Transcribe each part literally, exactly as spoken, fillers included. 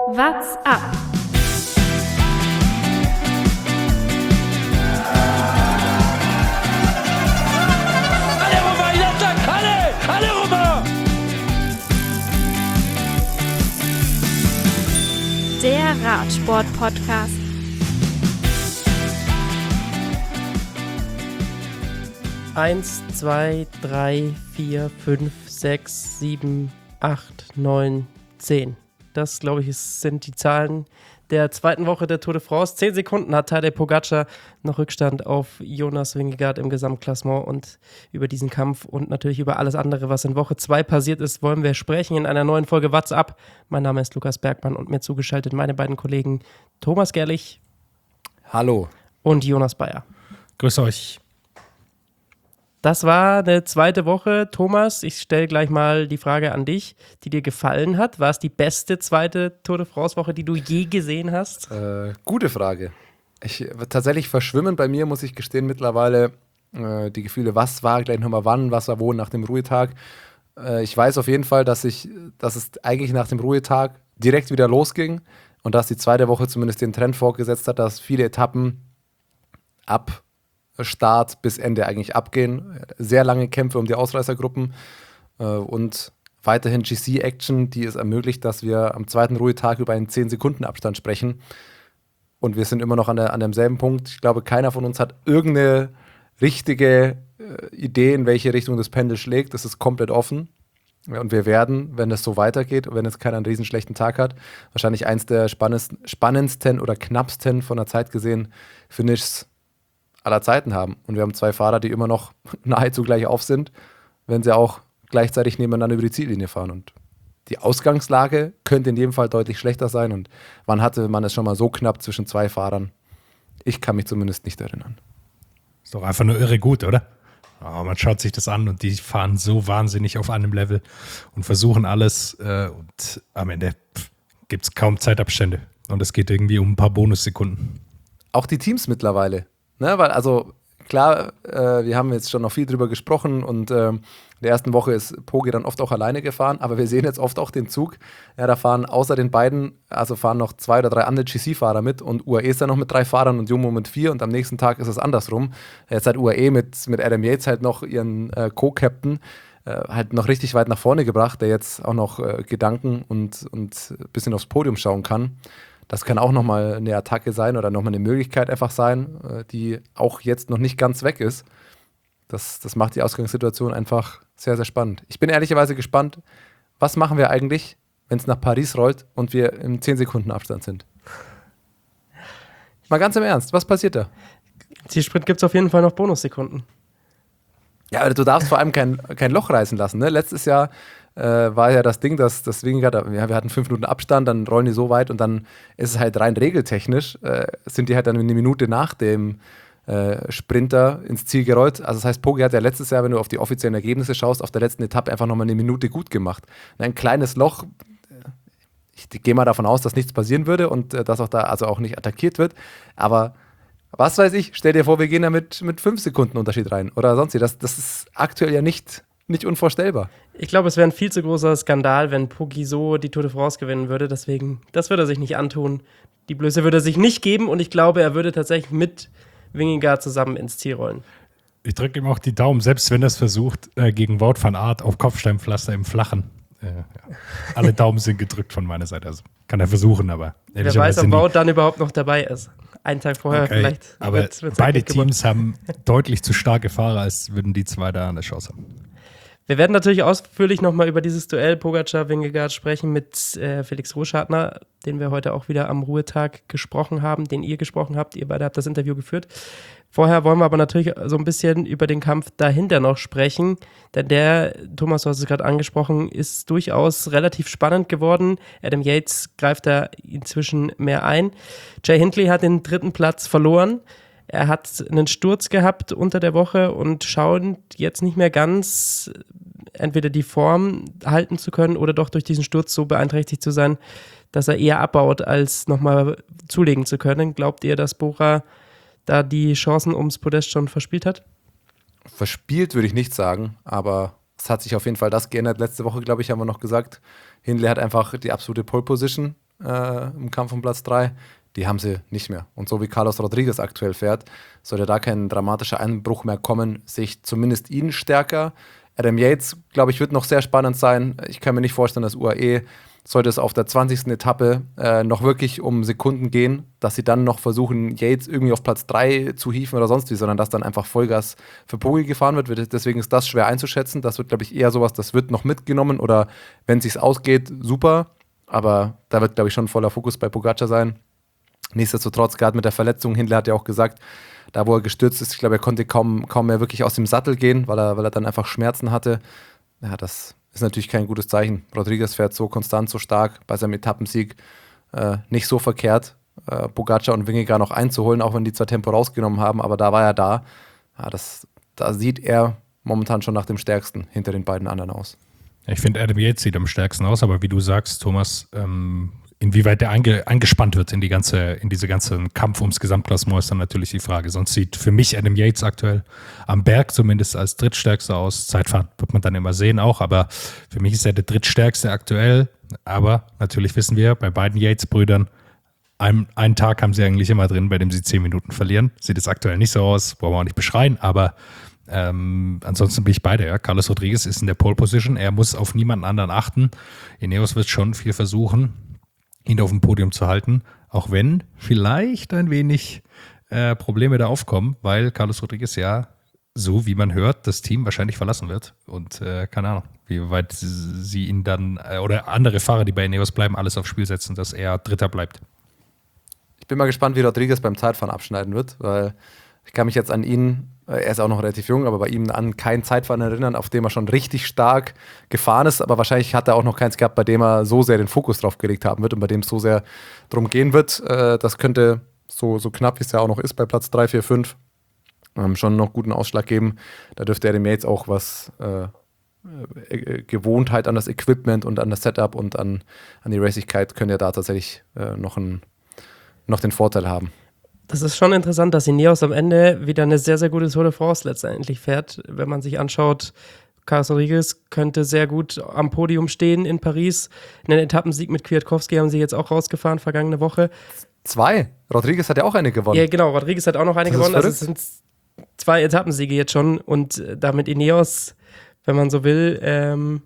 What's up? Alle rüber, ich sag, alle, alle rüber! Der Radsport-Podcast. Eins, zwei, drei, vier, fünf, sechs, sieben, acht, neun, zehn. Das, glaube ich, ist, sind die Zahlen der zweiten Woche der Tour de France. Zehn Sekunden hat Tadej Pogacar noch Rückstand auf Jonas Vingegaard im Gesamtklassement. Und über diesen Kampf und natürlich über alles andere, was in Woche zwei passiert ist, wollen wir sprechen in einer neuen Folge What's Up. Mein Name ist Lukas Bergmann und mir zugeschaltet meine beiden Kollegen Thomas Gerlich. Hallo. Und Jonas Bayer. Grüß euch. Das war eine zweite Woche. Thomas, ich stelle gleich mal die Frage an dich, die dir gefallen hat. War es die beste zweite Tour de France-Woche, die du je gesehen hast? Äh, gute Frage. Ich, tatsächlich verschwimmen bei mir, muss ich gestehen, mittlerweile äh, die Gefühle, was war gleich nochmal wann, was war wo nach dem Ruhetag. Äh, ich weiß auf jeden Fall, dass, ich, dass es eigentlich nach dem Ruhetag direkt wieder losging und dass die zweite Woche zumindest den Trend fortgesetzt hat, dass viele Etappen ab Start bis Ende eigentlich abgehen. Sehr lange Kämpfe um die Ausreißergruppen äh, und weiterhin G C-Action, die es ermöglicht, dass wir am zweiten Ruhetag über einen zehn Sekunden Abstand sprechen. Und wir sind immer noch an, der, an demselben Punkt. Ich glaube, keiner von uns hat irgendeine richtige äh, Idee, in welche Richtung das Pendel schlägt. Das ist komplett offen. Ja, und wir werden, wenn es so weitergeht, wenn jetzt keiner einen riesen schlechten Tag hat, wahrscheinlich eins der spannendsten, spannendsten oder knappsten von der Zeit gesehen Finishes aller Zeiten haben. Und wir haben zwei Fahrer, die immer noch nahezu gleich auf sind, wenn sie auch gleichzeitig nebeneinander über die Ziellinie fahren. Und die Ausgangslage könnte in jedem Fall deutlich schlechter sein. Und wann hatte man es schon mal so knapp zwischen zwei Fahrern? Ich kann mich zumindest nicht erinnern. Ist doch einfach nur irre gut, oder? Oh, man schaut sich das an und die fahren so wahnsinnig auf einem Level und versuchen alles. Äh, und am Ende gibt es kaum Zeitabstände. Und es geht irgendwie um ein paar Bonussekunden. Auch die Teams mittlerweile. Ne, weil, also klar, äh, wir haben jetzt schon noch viel drüber gesprochen und äh, in der ersten Woche ist Pogi dann oft auch alleine gefahren, aber wir sehen jetzt oft auch den Zug, ja, da fahren außer den beiden, also fahren noch zwei oder drei andere G C-Fahrer mit und U A E ist dann noch mit drei Fahrern und Jumbo mit vier und am nächsten Tag ist es andersrum. Jetzt hat U A E mit, mit Adam Yates halt noch ihren äh, Co-Captain äh, halt noch richtig weit nach vorne gebracht, der jetzt auch noch äh, Gedanken und, und ein bisschen aufs Podium schauen kann. Das kann auch nochmal eine Attacke sein oder nochmal eine Möglichkeit einfach sein, die auch jetzt noch nicht ganz weg ist. Das, das macht die Ausgangssituation einfach sehr, sehr spannend. Ich bin ehrlicherweise gespannt, was machen wir eigentlich, wenn es nach Paris rollt und wir im zehn Sekunden Abstand sind? Mal ganz im Ernst, was passiert da? Zielsprint gibt es auf jeden Fall noch Bonussekunden. Ja, aber du darfst vor allem kein, kein Loch reißen lassen. Ne? Letztes Jahr äh, war ja das Ding, dass das Vingegaard, ja, wir hatten fünf Minuten Abstand, dann rollen die so weit und dann ist es halt rein regeltechnisch, äh, sind die halt dann eine Minute nach dem äh, Sprinter ins Ziel gerollt. Also das heißt, Pogi hat ja letztes Jahr, wenn du auf die offiziellen Ergebnisse schaust, auf der letzten Etappe einfach nochmal eine Minute gut gemacht. Ein kleines Loch, ich gehe mal davon aus, dass nichts passieren würde und äh, dass auch da also auch nicht attackiert wird, aber was weiß ich, stell dir vor, wir gehen da mit, mit fünf Sekunden Unterschied rein oder sonst wie. Das, das ist aktuell ja nicht, nicht unvorstellbar. Ich glaube, es wäre ein viel zu großer Skandal, wenn Pogi so die Tour de France gewinnen würde. Deswegen, das würde er sich nicht antun. Die Blöße würde er sich nicht geben und ich glaube, er würde tatsächlich mit Vingegaard zusammen ins Ziel rollen. Ich drücke ihm auch die Daumen, selbst wenn er es versucht, äh, gegen Wout van Aert auf Kopfsteinpflaster im Flachen. Äh, ja. Alle Daumen sind gedrückt von meiner Seite. Also kann er versuchen, aber wer weiß, ob Wout dann überhaupt noch dabei ist. Einen Tag vorher okay, vielleicht. Aber wird's, wird's beide Teams haben deutlich zu starke Fahrer, als würden die zwei da eine Chance haben. Wir werden natürlich ausführlich nochmal über dieses Duell Pogacar-Vingegaard sprechen mit äh, Felix Roschartner, den wir heute auch wieder am Ruhetag gesprochen haben, den ihr gesprochen habt. Ihr beide habt das Interview geführt. Vorher wollen wir aber natürlich so ein bisschen über den Kampf dahinter noch sprechen, denn der, Thomas, du hast es gerade angesprochen, ist durchaus relativ spannend geworden. Adam Yates greift da inzwischen mehr ein. Jay Hindley hat den dritten Platz verloren. Er hat einen Sturz gehabt unter der Woche und schaut jetzt nicht mehr ganz entweder die Form halten zu können oder doch durch diesen Sturz so beeinträchtigt zu sein, dass er eher abbaut, als nochmal zulegen zu können. Glaubt ihr, dass Bora da die Chancen ums Podest schon verspielt hat? Verspielt würde ich nicht sagen, aber es hat sich auf jeden Fall das geändert. Letzte Woche, glaube ich, haben wir noch gesagt, Hindley hat einfach die absolute Pole Position äh, im Kampf um Platz drei. Die haben sie nicht mehr. Und so wie Carlos Rodriguez aktuell fährt, sollte da kein dramatischer Einbruch mehr kommen, sehe ich zumindest ihn stärker. Adam Yates, glaube ich, wird noch sehr spannend sein. Ich kann mir nicht vorstellen, dass U A E, sollte es auf der zwanzigsten Etappe äh, noch wirklich um Sekunden gehen, dass sie dann noch versuchen, Yates irgendwie auf Platz drei zu hieven oder sonst wie, sondern dass dann einfach Vollgas für Poggi gefahren wird. Deswegen ist das schwer einzuschätzen. Das wird, glaube ich, eher sowas, das wird noch mitgenommen oder wenn es sich ausgeht, super. Aber da wird, glaube ich, schon voller Fokus bei Pogacar sein. Nichtsdestotrotz, gerade mit der Verletzung, Hindley hat ja auch gesagt, da wo er gestürzt ist, ich glaube, er konnte kaum, kaum mehr wirklich aus dem Sattel gehen, weil er, weil er dann einfach Schmerzen hatte. Ja, das ist natürlich kein gutes Zeichen. Rodriguez fährt so konstant, so stark bei seinem Etappensieg. Äh, nicht so verkehrt, äh, Pogacar und Vingegaard noch einzuholen, auch wenn die zwar Tempo rausgenommen haben, aber da war er da. Ja, das, da sieht er momentan schon nach dem Stärksten hinter den beiden anderen aus. Ich finde, Adam Yates sieht am stärksten aus, aber wie du sagst, Thomas, ähm, inwieweit der einge- angespannt wird in die ganze, in diese ganzen Kampf ums Gesamtklassement, ist dann natürlich die Frage. Sonst sieht für mich Adam Yates aktuell am Berg zumindest als drittstärkster aus. Zeitfahren wird man dann immer sehen auch, aber für mich ist er der drittstärkste aktuell. Aber natürlich wissen wir, bei beiden Yates-Brüdern, einen, einen Tag haben sie eigentlich immer drin, bei dem sie zehn Minuten verlieren. Sieht es aktuell nicht so aus, brauchen wir auch nicht beschreien, aber Ähm, ansonsten bin ich beide, ja. Carlos Rodriguez ist in der Pole Position, er muss auf niemanden anderen achten. Ineos wird schon viel versuchen, ihn auf dem Podium zu halten, auch wenn vielleicht ein wenig äh, Probleme da aufkommen, weil Carlos Rodriguez ja, so wie man hört, das Team wahrscheinlich verlassen wird und äh, keine Ahnung, wie weit sie ihn dann, äh, oder andere Fahrer, die bei Ineos bleiben, alles aufs Spiel setzen, dass er Dritter bleibt. Ich bin mal gespannt, wie Rodriguez beim Zeitfahren abschneiden wird, weil ich kann mich jetzt an ihn, er ist auch noch relativ jung, aber bei ihm an kein Zeitfahren erinnern, auf dem er schon richtig stark gefahren ist, aber wahrscheinlich hat er auch noch keins gehabt, bei dem er so sehr den Fokus drauf gelegt haben wird und bei dem es so sehr drum gehen wird. Das könnte, so, so knapp wie es ja auch noch ist, bei Platz drei, vier, fünf, schon noch guten Ausschlag geben. Da dürfte er dem jetzt auch was äh, Gewohntheit an das Equipment und an das Setup und an, an die Racigkeit können ja da tatsächlich äh, noch, ein, noch den Vorteil haben. Das ist schon interessant, dass Ineos am Ende wieder eine sehr, sehr gute Tour de France letztendlich fährt. Wenn man sich anschaut, Carlos Rodriguez könnte sehr gut am Podium stehen in Paris. Einen Etappensieg mit Kwiatkowski haben sie jetzt auch rausgefahren, vergangene Woche. Zwei. Rodriguez hat ja auch eine gewonnen. Ja, genau. Rodriguez hat auch noch eine Das gewonnen. ist Also es sind zwei Etappensiege jetzt schon. Und damit Ineos, wenn man so will, ähm,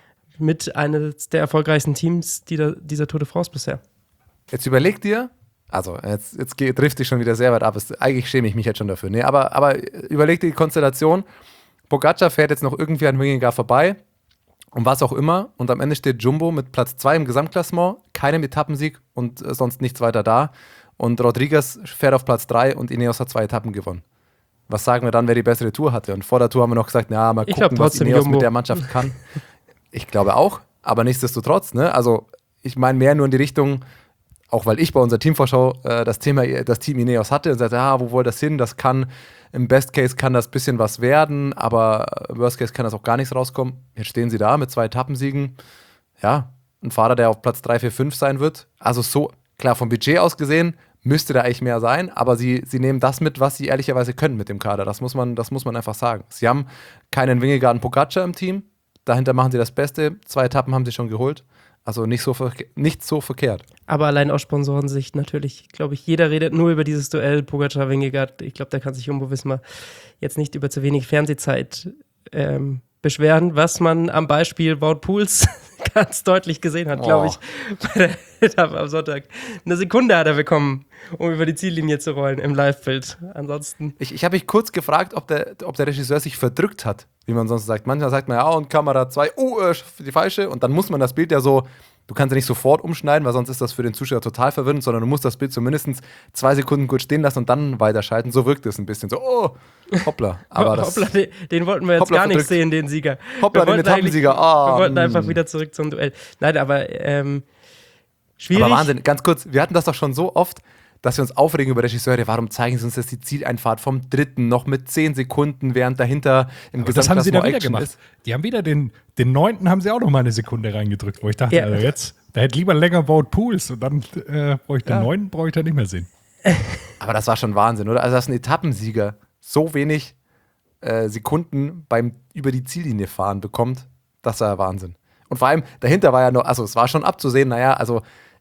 mit eines der erfolgreichsten Teams dieser, dieser Tour de France bisher. Jetzt überleg dir, also jetzt, jetzt trifft dich schon wieder sehr weit ab. Es, eigentlich schäme ich mich jetzt schon dafür. Nee, aber, aber überleg dir die Konstellation. Pogacar fährt jetzt noch irgendwie an Vingegaard vorbei und was auch immer. Und am Ende steht Jumbo mit Platz zwei im Gesamtklassement, keinem Etappensieg und äh, sonst nichts weiter da. Und Rodriguez fährt auf Platz drei und Ineos hat zwei Etappen gewonnen. Was sagen wir dann, wer die bessere Tour hatte? Und vor der Tour haben wir noch gesagt, na, mal Ich gucken, glaub was trotzdem Ineos Jumbo. mit der Mannschaft kann. Ich glaube auch, aber nichtsdestotrotz, ne? Also ich meine mehr nur in die Richtung, auch weil ich bei unserer Teamvorschau äh, das Thema, das Team Ineos hatte und sagte, ah, wo wollt das hin? Das kann, im Best Case kann das ein bisschen was werden, aber im Worst Case kann das auch gar nichts rauskommen. Jetzt stehen sie da mit zwei Etappensiegen. Ja, ein Fahrer, der auf Platz drei, vier, fünf sein wird. Also so, klar, vom Budget aus gesehen müsste da eigentlich mehr sein, aber sie, sie nehmen das mit, was sie ehrlicherweise können mit dem Kader. Das muss man, das muss man einfach sagen. Sie haben keinen Vingegaard und Pogacar im Team. Dahinter machen sie das Beste. Zwei Etappen haben sie schon geholt. Also nicht so, verke- nicht so verkehrt. Aber allein aus Sponsorensicht natürlich, glaube ich, jeder redet nur über dieses Duell Pogacar-Vingegaard. Ich glaube, da kann sich Jumbo Visma jetzt nicht über zu wenig Fernsehzeit ähm, beschweren, was man am Beispiel Wout Poels ganz deutlich gesehen hat, glaube ich, bei der Etappe am Sonntag. Eine Sekunde hat er bekommen, um über die Ziellinie zu rollen im Live-Bild. Ansonsten. Ich, ich habe mich kurz gefragt, ob der, ob der Regisseur sich verdrückt hat, wie man sonst sagt. Manchmal sagt man ja, und Kamera zwei, oh, äh, die falsche. Und dann muss man das Bild ja so, du kannst ja nicht sofort umschneiden, weil sonst ist das für den Zuschauer total verwirrend, sondern du musst das Bild zumindest zwei Sekunden kurz stehen lassen und dann weiterschalten. So wirkt es ein bisschen so, oh, hoppla. Aber das, Hoppla, den, den wollten wir jetzt Hoppla, gar nicht verdrückt. sehen, den Sieger. Hoppla, wir den wollten eigentlich- Etappensieger. Ah, Wir wollten mm. einfach wieder zurück zum Duell. Nein, aber ähm, schwierig. Aber Wahnsinn, ganz kurz, wir hatten das doch schon so oft, dass wir uns aufregen über Regisseure. Warum zeigen sie uns jetzt die Zieleinfahrt vom dritten noch mit zehn Sekunden, während dahinter im Aber das haben sie da wieder Action gemacht. ist? Die haben wieder den, den neunten haben sie auch noch mal eine Sekunde reingedrückt, wo ich dachte, Ja. also jetzt, da hätte lieber länger Wout Poels und dann äh, brauche ich den Ja. neunten, brauche ich da nicht mehr sehen. Aber das war schon Wahnsinn, oder? Also, dass ein Etappensieger so wenig äh, Sekunden beim über die Ziellinie fahren bekommt, das war ja Wahnsinn. Und vor allem, dahinter war ja noch, also es war schon abzusehen, naja, also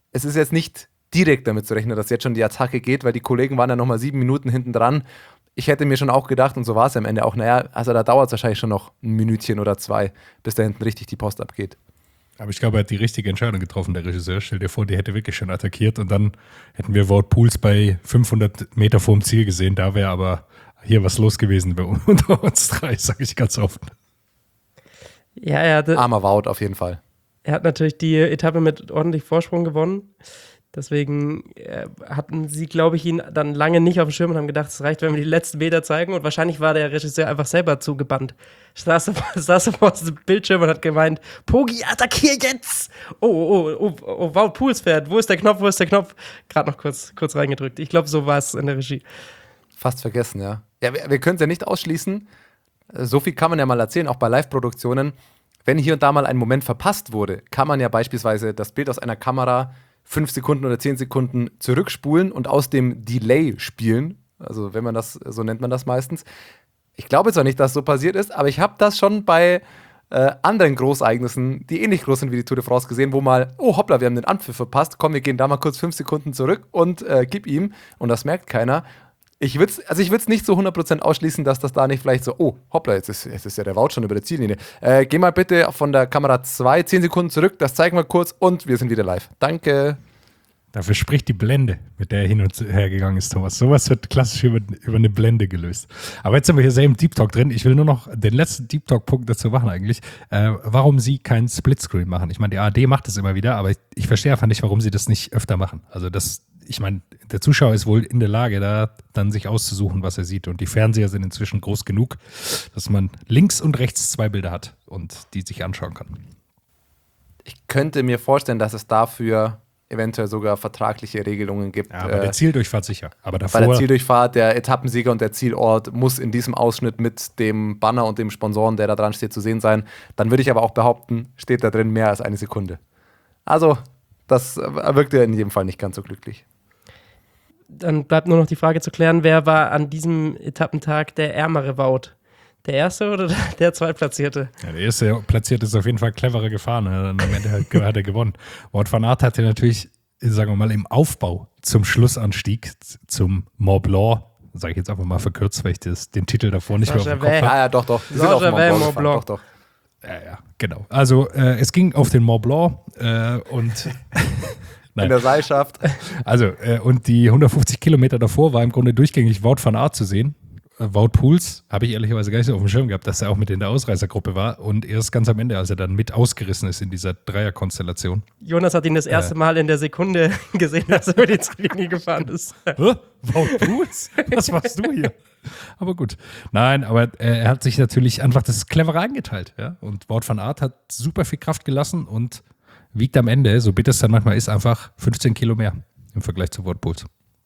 es ist jetzt nicht direkt damit zu rechnen, dass jetzt schon die Attacke geht, weil die Kollegen waren ja nochmal sieben Minuten hinten dran. Ich hätte mir schon auch gedacht, und so war es am Ende auch, naja, also da dauert es wahrscheinlich schon noch ein Minütchen oder zwei, bis da hinten richtig die Post abgeht. Aber ich glaube, er hat die richtige Entscheidung getroffen, der Regisseur. Stell dir vor, die hätte wirklich schon attackiert und dann hätten wir Wout Poels bei fünfhundert Meter vorm Ziel gesehen. Da wäre aber hier was los gewesen bei unter uns drei, sage ich ganz oft. Ja, er hatte, Armer Wout auf jeden Fall. er hat natürlich die Etappe mit ordentlich Vorsprung gewonnen. Deswegen äh, hatten sie, glaube ich, ihn dann lange nicht auf dem Schirm und haben gedacht, es reicht, wenn wir die letzten Meter zeigen. Und wahrscheinlich war der Regisseur einfach selber zugebannt. Saß, saß vor dem Bildschirm und hat gemeint, Pogi, attackier jetzt! Oh, oh, oh, oh, oh Wout Poels fährt. Wo ist der Knopf, wo ist der Knopf? Gerade noch kurz, kurz reingedrückt. Ich glaube, so war es in der Regie. Fast vergessen, ja. Ja, wir, wir können es ja nicht ausschließen. So viel kann man ja mal erzählen, auch bei Live-Produktionen. Wenn hier und da mal ein Moment verpasst wurde, kann man ja beispielsweise das Bild aus einer Kamera fünf Sekunden oder zehn Sekunden zurückspulen und aus dem Delay spielen. Also wenn man das, so nennt man das meistens. Ich glaube zwar nicht, dass so passiert ist, aber ich habe das schon bei äh, anderen Großereignissen, die ähnlich groß sind wie die Tour de France, gesehen, wo mal, oh hoppla, wir haben den Anpfiff verpasst, komm, wir gehen da mal kurz fünf Sekunden zurück und äh, gib ihm. Und das merkt keiner. Ich würde es also ich würd's nicht zu hundert Prozent ausschließen, dass das da nicht vielleicht so, oh, hoppla, jetzt ist, jetzt ist ja der Wout schon über der Ziellinie. Äh, geh mal bitte von der Kamera zwei, zehn Sekunden zurück, das zeigen wir kurz und wir sind wieder live. Danke. Dafür spricht die Blende, mit der er hin und her gegangen ist, Thomas. Sowas wird klassisch über, über eine Blende gelöst. Aber jetzt sind wir hier sehr im Deep Talk drin. Ich will nur noch den letzten Deep Talk-Punkt dazu machen eigentlich. Äh, warum sie keinen Splitscreen machen. Ich meine, die A R D macht das immer wieder, aber ich, ich verstehe einfach nicht, warum sie das nicht öfter machen. Also das, ich meine, der Zuschauer ist wohl in der Lage, da dann sich auszusuchen, was er sieht. Und die Fernseher sind inzwischen groß genug, dass man links und rechts zwei Bilder hat und die sich anschauen kann. Ich könnte mir vorstellen, dass es dafür eventuell sogar vertragliche Regelungen gibt. Ja, bei äh, der Zieldurchfahrt sicher. Aber davor, bei der Zieldurchfahrt, der Etappensieger und der Zielort muss in diesem Ausschnitt mit dem Banner und dem Sponsoren, der da dran steht, zu sehen sein. Dann würde ich aber auch behaupten, steht da drin mehr als eine Sekunde. Also, das wirkt ja in jedem Fall nicht ganz so glücklich. Dann bleibt nur noch die Frage zu klären, wer war an diesem Etappentag der ärmere Wout? Der Erste oder der Zweitplatzierte? Ja, der Erste Platzierte ist auf jeden Fall cleverer gefahren. Am Ende hat, hat er gewonnen. Wout van Aert hatte natürlich, sagen wir mal, im Aufbau zum Schlussanstieg, zum Mont Blanc, sage ich jetzt einfach mal verkürzt, weil ich das, den Titel davor nicht mehr auf dem Kopf habe. Ja, ja, doch, doch. Die sind auf dem Mont Blanc gefahren. Doch, doch. Ja, ja, genau. Also äh, es ging auf den Mont Blanc äh, und in der Seilschaft. Also, äh, und die hundertfünfzig Kilometer davor war im Grunde durchgängig Wout van Aert zu sehen. Wout Poels habe ich ehrlicherweise gar nicht so auf dem Schirm gehabt, dass er auch mit in der Ausreißergruppe war und erst ganz am Ende, als er dann mit ausgerissen ist in dieser Dreierkonstellation. Jonas hat ihn das erste äh. Mal in der Sekunde gesehen, als er über die Ziellinie gefahren ist. Hä? Wout Poels? Was machst du hier? Aber gut. Nein, aber er hat sich natürlich einfach das Clevere eingeteilt. Ja? Und Wout van Aert hat super viel Kraft gelassen und wiegt am Ende, so bitter es dann manchmal ist, einfach fünfzehn Kilo mehr im Vergleich zu Wout Poels.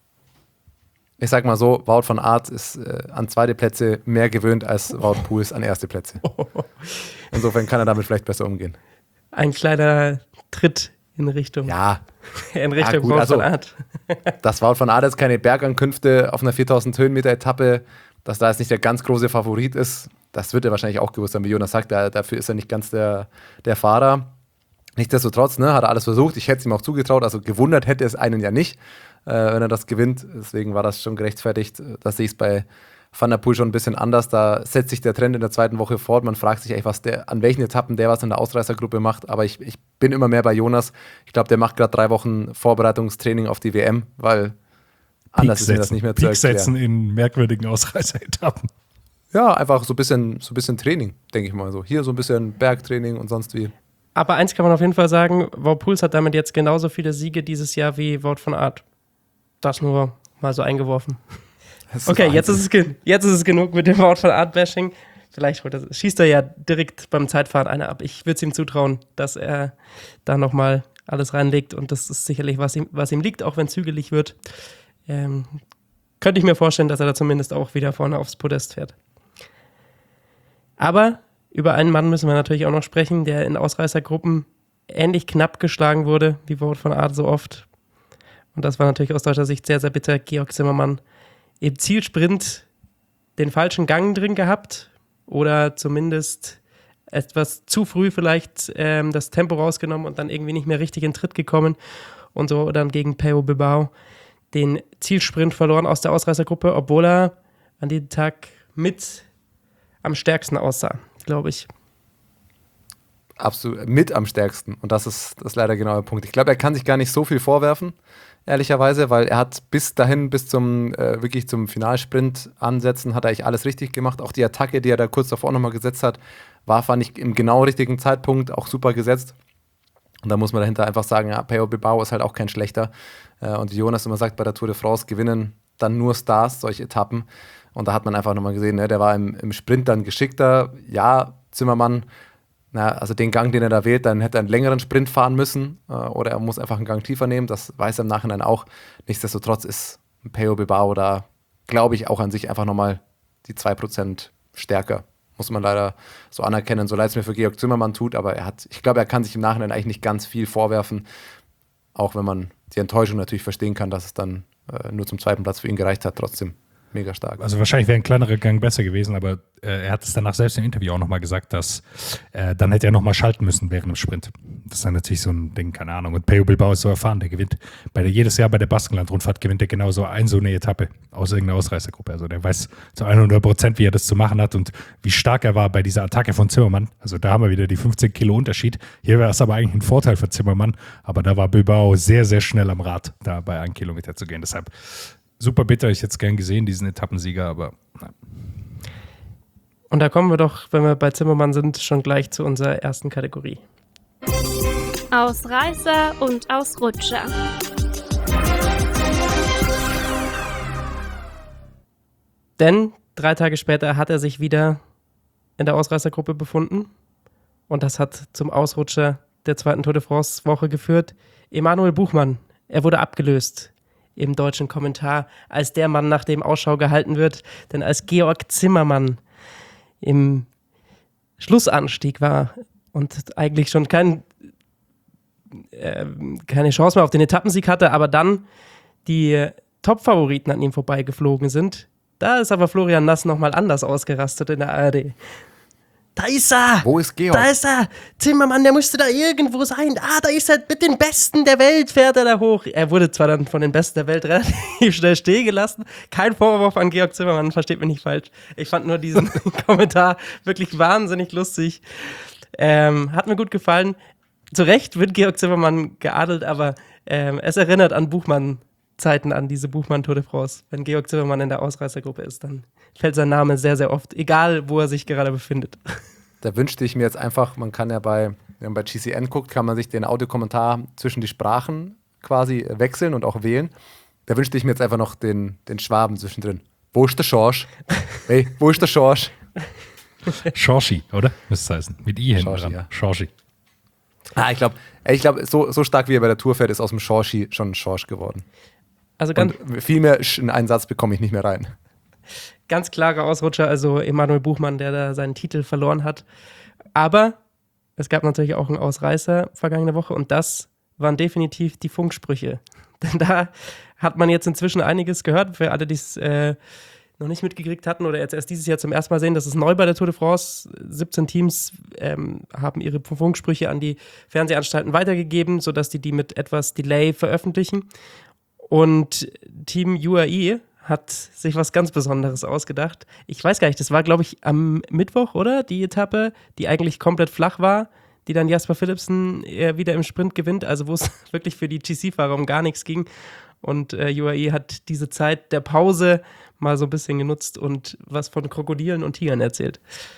Ich sag mal so, Wout van Aert ist äh, an zweite Plätze mehr gewöhnt als Wout Poels an erste Plätze. Insofern kann er damit vielleicht besser umgehen. Ein kleiner Tritt in Richtung, ja. in Richtung ja, gut, Wout also, van Aert. Dass Wout van Aert jetzt keine Bergankünfte auf einer viertausend Höhenmeter Etappe, dass da jetzt nicht der ganz große Favorit ist, das wird er wahrscheinlich auch gewusst haben, wie Jonas sagt, da, dafür ist er nicht ganz der, der Fahrer. Nichtsdestotrotz, ne, hat er alles versucht. Ich hätte es ihm auch zugetraut, also gewundert hätte es einen ja nicht, äh, wenn er das gewinnt. Deswegen war das schon gerechtfertigt. Da sehe ich es bei Van der Poel schon ein bisschen anders. Da setzt sich der Trend in der zweiten Woche fort. Man fragt sich echt, was der, an welchen Etappen der was in der Ausreißergruppe macht. Aber ich, ich bin immer mehr bei Jonas. Ich glaube, der macht gerade drei Wochen Vorbereitungstraining auf die W M, weil anders ist mir das nicht mehr zu erklären. Peak setzen in merkwürdigen Ausreißeretappen. Ja, einfach so ein bisschen, so ein bisschen Training, denke ich mal so. Hier so ein bisschen Bergtraining und sonst wie. Aber eins kann man auf jeden Fall sagen, Wout Poels hat damit jetzt genauso viele Siege dieses Jahr wie Wout van Aert. Das nur mal so eingeworfen. Okay, jetzt ist, es ge- jetzt ist es genug mit dem Wout van Aert-Bashing. Vielleicht holt er, schießt er ja direkt beim Zeitfahren eine ab. Ich würde es ihm zutrauen, dass er da nochmal alles reinlegt. Und das ist sicherlich, was ihm, was ihm liegt, auch wenn es hügelig wird. Ähm, könnte ich mir vorstellen, dass er da zumindest auch wieder vorne aufs Podest fährt. Aber über einen Mann müssen wir natürlich auch noch sprechen, der in Ausreißergruppen ähnlich knapp geschlagen wurde, wie Wout van Aert so oft. Und das war natürlich aus deutscher Sicht sehr, sehr bitter. Georg Zimmermann im Zielsprint den falschen Gang drin gehabt oder zumindest etwas zu früh vielleicht ähm, das Tempo rausgenommen und dann irgendwie nicht mehr richtig in Tritt gekommen. und so dann gegen Pello Bilbao den Zielsprint verloren aus der Ausreißergruppe, obwohl er an diesem Tag mit am stärksten aussah, glaube ich. Absolut, mit am stärksten. Und das ist, das ist leider genau der Punkt. Ich glaube, er kann sich gar nicht so viel vorwerfen, ehrlicherweise, weil er hat bis dahin, bis zum äh, wirklich zum Finalsprint ansetzen, hat er eigentlich alles richtig gemacht. Auch die Attacke, die er da kurz davor nochmal gesetzt hat, war, fand ich, im genau richtigen Zeitpunkt auch super gesetzt. Und da muss man dahinter einfach sagen, ja, Pello Bilbao ist halt auch kein schlechter. Äh, und wie Jonas immer sagt, bei der Tour de France gewinnen dann nur Stars, solche Etappen. Und da hat man einfach nochmal gesehen, ne, der war im, im Sprint dann geschickter. Ja, Zimmermann, na, also den Gang, den er da wählt, dann hätte er einen längeren Sprint fahren müssen äh, oder er muss einfach einen Gang tiefer nehmen. Das weiß er im Nachhinein auch. Nichtsdestotrotz ist Pello Bilbao da, glaube ich, auch an sich einfach nochmal die zwei Prozent stärker. Muss man leider so anerkennen, so leid es mir für Georg Zimmermann tut, aber er hat, ich glaube, er kann sich im Nachhinein eigentlich nicht ganz viel vorwerfen, auch wenn man die Enttäuschung natürlich verstehen kann, dass es dann äh, nur zum zweiten Platz für ihn gereicht hat, trotzdem mega stark. Also wahrscheinlich wäre ein kleinerer Gang besser gewesen, aber äh, er hat es danach selbst im Interview auch nochmal gesagt, dass äh, dann hätte er nochmal schalten müssen während dem Sprint. Das ist dann natürlich so ein Ding, keine Ahnung. Und Pello Bilbao ist so erfahren, der gewinnt bei der, jedes Jahr bei der Baskenland-Rundfahrt gewinnt er genauso ein so eine Etappe aus irgendeiner Ausreißergruppe. Also der weiß zu hundert Prozent, wie er das zu machen hat und wie stark er war bei dieser Attacke von Zimmermann. Also da haben wir wieder die fünfzehn Kilo Unterschied. Hier wäre es aber eigentlich ein Vorteil für Zimmermann, aber da war Bilbao sehr, sehr schnell am Rad, da bei einem Kilometer zu gehen. Deshalb super bitter, ich hätte es gern gesehen, diesen Etappensieger, aber nein. Und da kommen wir doch, wenn wir bei Zimmermann sind, schon gleich zu unserer ersten Kategorie. Ausreißer und Ausrutscher. Denn drei Tage später hat er sich wieder in der Ausreißergruppe befunden und das hat zum Ausrutscher der zweiten Tour de France-Woche geführt. Emanuel Buchmann, er wurde abgelöst im deutschen Kommentar als der Mann, nach dem Ausschau gehalten wird, denn als Georg Zimmermann im Schlussanstieg war und eigentlich schon kein, äh, keine Chance mehr auf den Etappensieg hatte, aber dann die Top-Favoriten an ihm vorbeigeflogen sind, da ist aber Florian Nass nochmal anders ausgerastet in der A R D. Da ist er! Wo ist Georg? Da ist er! Zimmermann, der müsste da irgendwo sein. Ah, da ist er, mit den Besten der Welt fährt er da hoch. Er wurde zwar dann von den Besten der Welt relativ schnell stehen gelassen. Kein Vorwurf an Georg Zimmermann, versteht mich nicht falsch. Ich fand nur diesen Kommentar wirklich wahnsinnig lustig. Ähm, hat mir gut gefallen. Zu Recht wird Georg Zimmermann geadelt, aber ähm, es erinnert an Buchmann-Zeiten, an diese Buchmann-Tour de France. Wenn Georg Zimmermann in der Ausreißergruppe ist, dann fällt sein Name sehr, sehr oft, egal wo er sich gerade befindet. Da wünschte ich mir jetzt einfach, man kann ja bei, wenn man bei G C N guckt, kann man sich den Audiokommentar zwischen die Sprachen quasi wechseln und auch wählen. Da wünschte ich mir jetzt einfach noch den, den Schwaben zwischendrin. Wo ist der Schorsch? Hey, wo ist der Schorsch? Schorschi, oder? Müsste es heißen. Mit I hinten Schorschi, dran. ja. Schorschi. Ah, ich glaube, ich glaub, so, so stark wie er bei der Tour fährt, ist aus dem Schorschi schon ein Schorsch geworden. Also ganz, Und viel mehr Sch in einen Satz bekomme ich nicht mehr rein. ganz klarer Ausrutscher, also Emanuel Buchmann, der da seinen Titel verloren hat. Aber es gab natürlich auch einen Ausreißer vergangene Woche und das waren definitiv die Funksprüche. Denn da hat man jetzt inzwischen einiges gehört, für alle, die es äh, noch nicht mitgekriegt hatten oder jetzt erst dieses Jahr zum ersten Mal sehen. Das ist neu bei der Tour de France. siebzehn Teams ähm, haben ihre Funksprüche an die Fernsehanstalten weitergegeben, sodass die die mit etwas Delay veröffentlichen. Und Team U A E hat sich was ganz Besonderes ausgedacht. Ich weiß gar nicht, das war, glaube ich, am Mittwoch, oder? Die Etappe, die eigentlich komplett flach war, die dann Jasper Philipsen eher wieder im Sprint gewinnt, also wo es wirklich für die G C-Fahrer um gar nichts ging. Und äh, U A E hat diese Zeit der Pause mal so ein bisschen genutzt und was von Krokodilen und Tigern erzählt.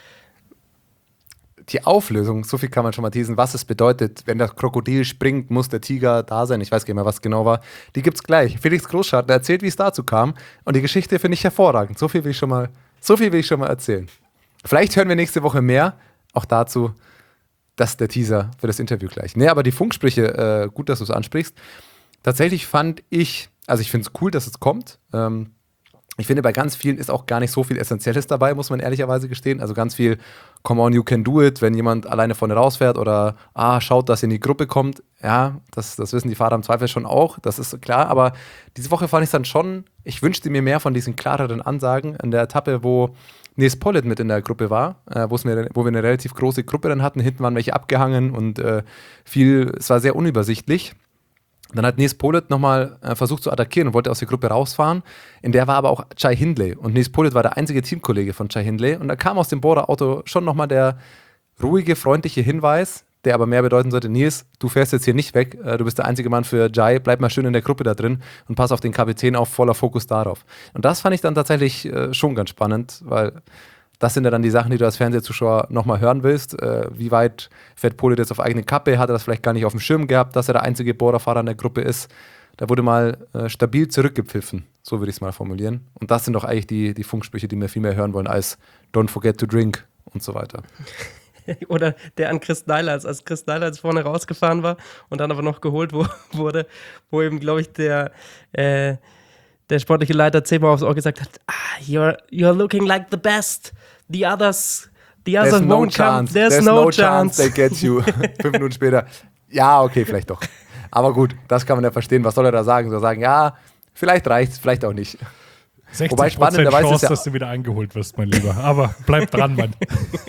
Die Auflösung, so viel kann man schon mal teasen, was es bedeutet, wenn der Krokodil springt, muss der Tiger da sein. Ich weiß gar nicht mehr, was genau war. Die gibt's gleich. Felix Großschartner erzählt, wie es dazu kam. Und die Geschichte finde ich hervorragend. So viel will ich schon mal, so viel will ich schon mal erzählen. Vielleicht hören wir nächste Woche mehr. Auch dazu, das ist der Teaser für das Interview gleich. Nee, aber die Funksprüche, äh, gut, dass du es ansprichst. Tatsächlich fand ich, also ich finde es cool, dass es kommt. Ähm, Ich finde, bei ganz vielen ist auch gar nicht so viel Essentielles dabei, muss man ehrlicherweise gestehen. Also ganz viel, come on, you can do it, wenn jemand alleine vorne rausfährt oder, ah, schaut, dass ihr in die Gruppe kommt. Ja, das, das wissen die Fahrer im Zweifel schon auch, das ist klar. Aber diese Woche fand ich es dann schon, ich wünschte mir mehr von diesen klareren Ansagen. In der Etappe, wo Nils Pollitt mit in der Gruppe war, äh, mir, wo wir eine relativ große Gruppe dann hatten, hinten waren welche abgehangen und äh, viel, es war sehr unübersichtlich. Dann hat Nils Politt nochmal äh, versucht zu attackieren und wollte aus der Gruppe rausfahren. In der war aber auch Jai Hindley. Und Nils Politt war der einzige Teamkollege von Jai Hindley. Und da kam aus dem Bora-Auto schon nochmal der ruhige, freundliche Hinweis, der aber mehr bedeuten sollte: Nils, du fährst jetzt hier nicht weg. Äh, du bist der einzige Mann für Jai. Bleib mal schön in der Gruppe da drin und pass auf den Kapitän auf, voller Fokus darauf. Und das fand ich dann tatsächlich äh, schon ganz spannend, weil das sind ja dann die Sachen, die du als Fernsehzuschauer nochmal hören willst. Äh, wie weit fährt Politt jetzt auf eigene Kappe? Hat er das vielleicht gar nicht auf dem Schirm gehabt, dass er der einzige Bora-Fahrer in der Gruppe ist? Da wurde mal äh, stabil zurückgepfiffen, so würde ich es mal formulieren. Und das sind doch eigentlich die, die Funksprüche, die wir viel mehr hören wollen als Don't forget to drink und so weiter. Oder der an Chris Neilands, als Chris Neilands vorne rausgefahren war und dann aber noch geholt wo, wurde, wo eben, glaube ich, der äh, der sportliche Leiter zehnmal aufs Ohr gesagt hat: ah, you're, you're looking like the best. The others, the others There's no won't chance. come. There's, There's no, no chance. chance they get you. Fünf Minuten später: ja, okay, vielleicht doch. Aber gut, das kann man ja verstehen. Was soll er da sagen? Soll er sagen: ja, vielleicht reicht's, vielleicht auch nicht. sechzig Prozent Chance, dass du wieder eingeholt wirst, mein Lieber. Aber bleib dran, Mann.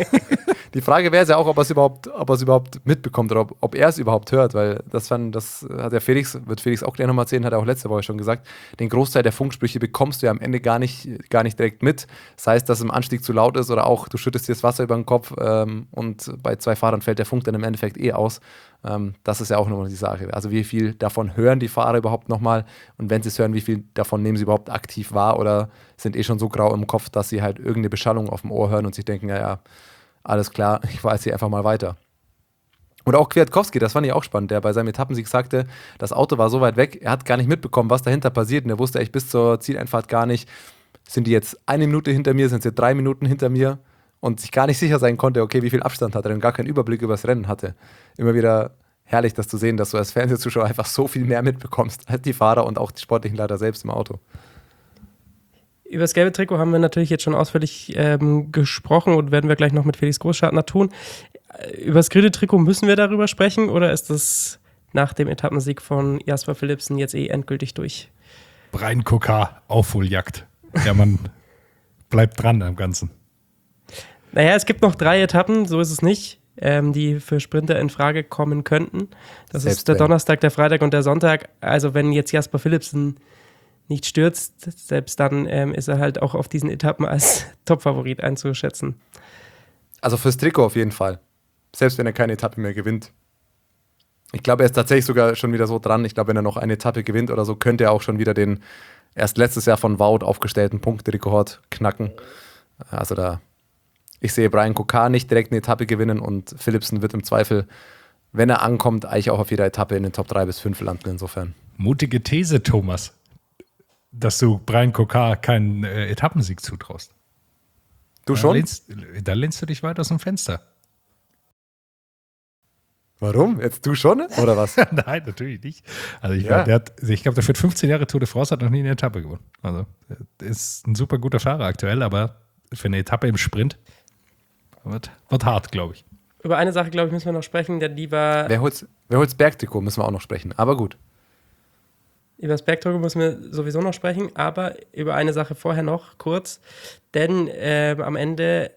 Die Frage wäre ja auch, ob er es überhaupt, ob er es überhaupt mitbekommt oder ob, ob er es überhaupt hört, weil das, fand, das hat ja Felix, wird Felix auch gleich nochmal erzählen, hat er auch letzte Woche schon gesagt, den Großteil der Funksprüche bekommst du ja am Ende gar nicht, gar nicht direkt mit. Das heißt, dass es im Anstieg zu laut ist oder auch du schüttest dir das Wasser über den Kopf ähm, und bei zwei Fahrern fällt der Funk dann im Endeffekt eh aus. Ähm, das ist ja auch nochmal die Sache. Also wie viel davon hören die Fahrer überhaupt nochmal und wenn sie es hören, wie viel davon nehmen sie überhaupt aktiv wahr oder sind eh schon so grau im Kopf, dass sie halt irgendeine Beschallung auf dem Ohr hören und sich denken, ja, ja, alles klar, ich fahre jetzt hier einfach mal weiter. Oder auch Kwiatkowski, das fand ich auch spannend, der bei seinem Etappensieg sagte, das Auto war so weit weg, er hat gar nicht mitbekommen, was dahinter passiert und er wusste echt bis zur Zieleinfahrt gar nicht, sind die jetzt eine Minute hinter mir, sind sie drei Minuten hinter mir und sich gar nicht sicher sein konnte, okay, wie viel Abstand hat er und gar keinen Überblick über das Rennen hatte. Immer wieder herrlich, das zu sehen, dass du als Fernsehzuschauer einfach so viel mehr mitbekommst als die Fahrer und auch die sportlichen Leiter selbst im Auto. Über das gelbe Trikot haben wir natürlich jetzt schon ausführlich ähm, gesprochen und werden wir gleich noch mit Felix Großschartner tun. Über das grüne Trikot müssen wir darüber sprechen oder ist das nach dem Etappensieg von Jasper Philipsen jetzt eh endgültig durch? Brian Kokar, Aufholjagd. Der Mann bleibt dran am Ganzen. Naja, es gibt noch drei Etappen, so ist es nicht, ähm, die für Sprinter in Frage kommen könnten. Das Selbst ist der wenn. Donnerstag, der Freitag und der Sonntag. Also wenn jetzt Jasper Philipsen nicht stürzt, selbst dann ähm, ist er halt auch auf diesen Etappen als Topfavorit einzuschätzen. Also fürs Trikot auf jeden Fall. Selbst wenn er keine Etappe mehr gewinnt. Ich glaube, er ist tatsächlich sogar schon wieder so dran. Ich glaube, wenn er noch eine Etappe gewinnt oder so, könnte er auch schon wieder den erst letztes Jahr von Wout aufgestellten Punkterekord knacken. Also da, ich sehe Brian Kokar nicht direkt eine Etappe gewinnen und Philipsen wird im Zweifel, wenn er ankommt, eigentlich auch auf jeder Etappe in den Top drei bis fünf landen insofern. Mutige These, Thomas, dass du Brian Kokar keinen äh, Etappensieg zutraust. Du Da schon? lehnst, da lehnst du dich weit aus dem Fenster. Warum? Jetzt du schon? Oder was? Nein, natürlich nicht. Also ich Ja. glaube, der hat, ich glaube, der führt fünfzehn Jahre Tour de France, hat noch nie eine Etappe gewonnen. Also der ist ein super guter Fahrer aktuell, aber für eine Etappe im Sprint wird, wird hart, glaube ich. Über eine Sache, glaube ich, müssen wir noch sprechen, denn die war, Wer holt's, wer holt's Bergtrikot, müssen wir auch noch sprechen. Aber gut. über das Bergtrikot müssen wir sowieso noch sprechen, aber über eine Sache vorher noch kurz, denn ähm, am Ende,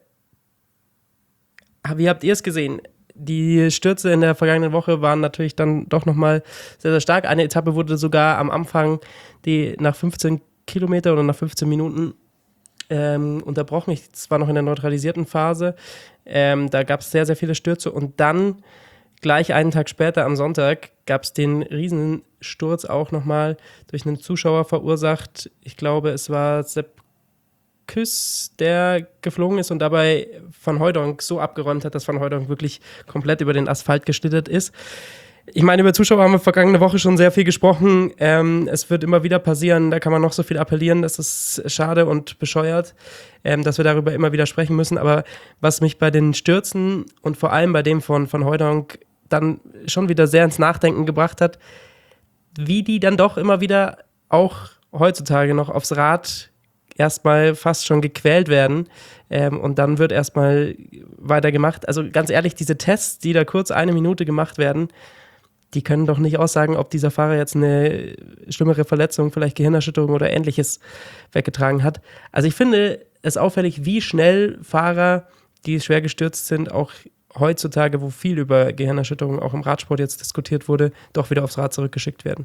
wie habt ihr es gesehen? Die Stürze in der vergangenen Woche waren natürlich dann doch nochmal sehr, sehr stark. Eine Etappe wurde sogar am Anfang, die nach fünfzehn Kilometern oder nach fünfzehn Minuten ähm, unterbrochen. Ich, das war noch in der neutralisierten Phase. Ähm, da gab es sehr, sehr viele Stürze und dann gleich einen Tag später am Sonntag gab es den Riesensturz auch nochmal durch einen Zuschauer verursacht. Ich glaube, es war Sepp Kuss, der geflogen ist und dabei Van Hooijdonk so abgeräumt hat, dass Van Hooijdonk wirklich komplett über den Asphalt geschlittert ist. Ich meine, über Zuschauer haben wir vergangene Woche schon sehr viel gesprochen. Ähm, es wird immer wieder passieren, da kann man noch so viel appellieren, das ist schade und bescheuert, ähm, dass wir darüber immer wieder sprechen müssen. Aber was mich bei den Stürzen und vor allem bei dem von Van Hooijdonk dann schon wieder sehr ins Nachdenken gebracht hat, wie die dann doch immer wieder auch heutzutage noch aufs Rad erstmal fast schon gequält werden ähm, und dann wird erstmal weiter gemacht. Also ganz ehrlich, diese Tests, die da kurz eine Minute gemacht werden, die können doch nicht aussagen, ob dieser Fahrer jetzt eine schlimmere Verletzung, vielleicht Gehirnerschütterung oder Ähnliches weggetragen hat. Also ich finde es auffällig, wie schnell Fahrer, die schwer gestürzt sind, auch heutzutage, wo viel über Gehirnerschütterungen auch im Radsport jetzt diskutiert wurde, doch wieder aufs Rad zurückgeschickt werden.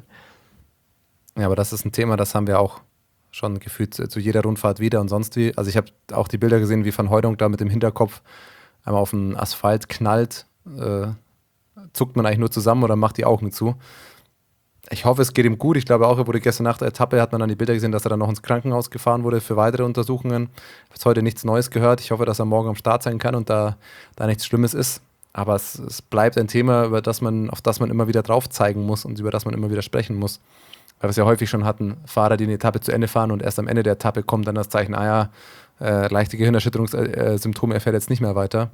Ja, aber das ist ein Thema, das haben wir auch schon gefühlt zu jeder Rundfahrt wieder und sonst wie. Also ich habe auch die Bilder gesehen, wie Van Hooijdonk da mit dem Hinterkopf einmal auf den Asphalt knallt. Äh, zuckt man eigentlich nur zusammen oder macht die Augen zu? Ich hoffe, es geht ihm gut. Ich glaube auch, er wurde gestern nach der Etappe, hat man dann die Bilder gesehen, dass er dann noch ins Krankenhaus gefahren wurde für weitere Untersuchungen. Ich habe heute nichts Neues gehört. Ich hoffe, dass er morgen am Start sein kann und da, da nichts Schlimmes ist. Aber es, es bleibt ein Thema, über das man, auf das man immer wieder drauf zeigen muss und über das man immer wieder sprechen muss. Weil wir es ja häufig schon hatten, Fahrer, die eine Etappe zu Ende fahren und erst am Ende der Etappe kommt dann das Zeichen, ah ja, äh, leichte Gehirnerschütterungssymptome, er fährt jetzt nicht mehr weiter.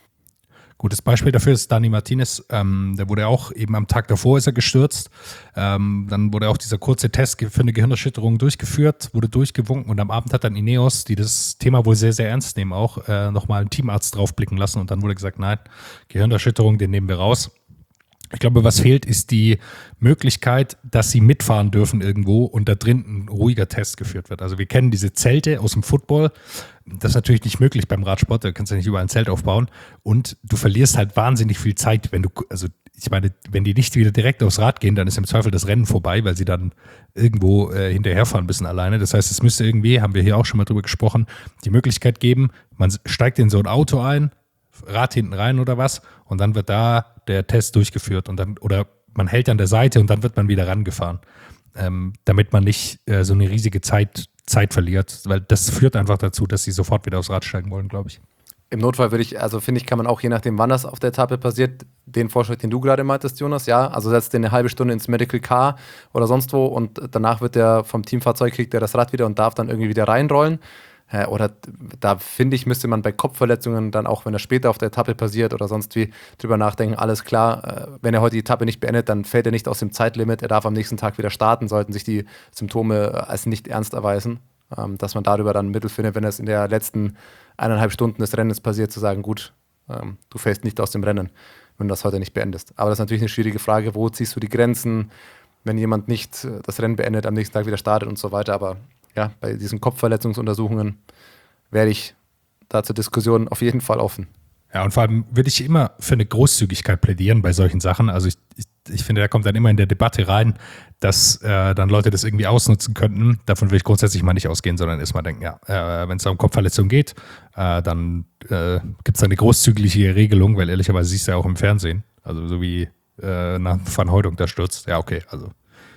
Gutes Beispiel dafür ist Dani Martinez, ähm, der wurde auch eben am Tag davor ist er gestürzt, ähm, dann wurde auch dieser kurze Test für eine Gehirnerschütterung durchgeführt, wurde durchgewunken und am Abend hat dann Ineos, die das Thema wohl sehr, sehr ernst nehmen, auch äh, nochmal einen Teamarzt draufblicken lassen und dann wurde gesagt, nein, Gehirnerschütterung, den nehmen wir raus. Ich glaube, was fehlt, ist die Möglichkeit, dass sie mitfahren dürfen irgendwo und da drin ein ruhiger Test geführt wird. Also wir kennen diese Zelte aus dem Football. Das ist natürlich nicht möglich beim Radsport, da kannst du nicht überall ein Zelt aufbauen. Und du verlierst halt wahnsinnig viel Zeit, wenn du, also ich meine, wenn die nicht wieder direkt aufs Rad gehen, dann ist im Zweifel das Rennen vorbei, weil sie dann irgendwo äh, hinterherfahren müssen alleine. Das heißt, es müsste irgendwie, haben wir hier auch schon mal drüber gesprochen, die Möglichkeit geben, man steigt in so ein Auto ein, Rad hinten rein oder was und dann wird da der Test durchgeführt und dann oder man hält an der Seite und dann wird man wieder rangefahren, ähm, damit man nicht äh, so eine riesige Zeit, Zeit verliert, weil das führt einfach dazu, dass sie sofort wieder aufs Rad steigen wollen, glaube ich. Im Notfall würde ich, also finde ich, kann man auch je nachdem, wann das auf der Etappe passiert, den Vorschlag, den du gerade meintest, Jonas, ja, also setzt den eine halbe Stunde ins Medical Car oder sonst wo und danach wird der vom Teamfahrzeug, kriegt der das Rad wieder und darf dann irgendwie wieder reinrollen. Oder da finde ich, müsste man bei Kopfverletzungen dann auch, wenn das später auf der Etappe passiert oder sonst wie, drüber nachdenken, alles klar, wenn er heute die Etappe nicht beendet, dann fällt er nicht aus dem Zeitlimit, er darf am nächsten Tag wieder starten, sollten sich die Symptome als nicht ernst erweisen, dass man darüber dann ein Mittel findet, wenn es in der letzten eineinhalb Stunden des Rennens passiert, zu sagen, gut, du fällst nicht aus dem Rennen, wenn du das heute nicht beendest. Aber das ist natürlich eine schwierige Frage, wo ziehst du die Grenzen, wenn jemand nicht das Rennen beendet, am nächsten Tag wieder startet und so weiter, aber ja, bei diesen Kopfverletzungsuntersuchungen werde ich da zur Diskussion auf jeden Fall offen. Ja, und vor allem würde ich immer für eine Großzügigkeit plädieren bei solchen Sachen. Also ich, ich, ich finde, da kommt dann immer in der Debatte rein, dass äh, dann Leute das irgendwie ausnutzen könnten. Davon will ich grundsätzlich mal nicht ausgehen, sondern erstmal denken, ja, äh, wenn es um Kopfverletzung geht, äh, dann äh, gibt es eine großzügige Regelung, weil ehrlicherweise siehst du ja auch im Fernsehen, also so wie äh, nach Van Hooijdonk da stürzt. Ja, okay, also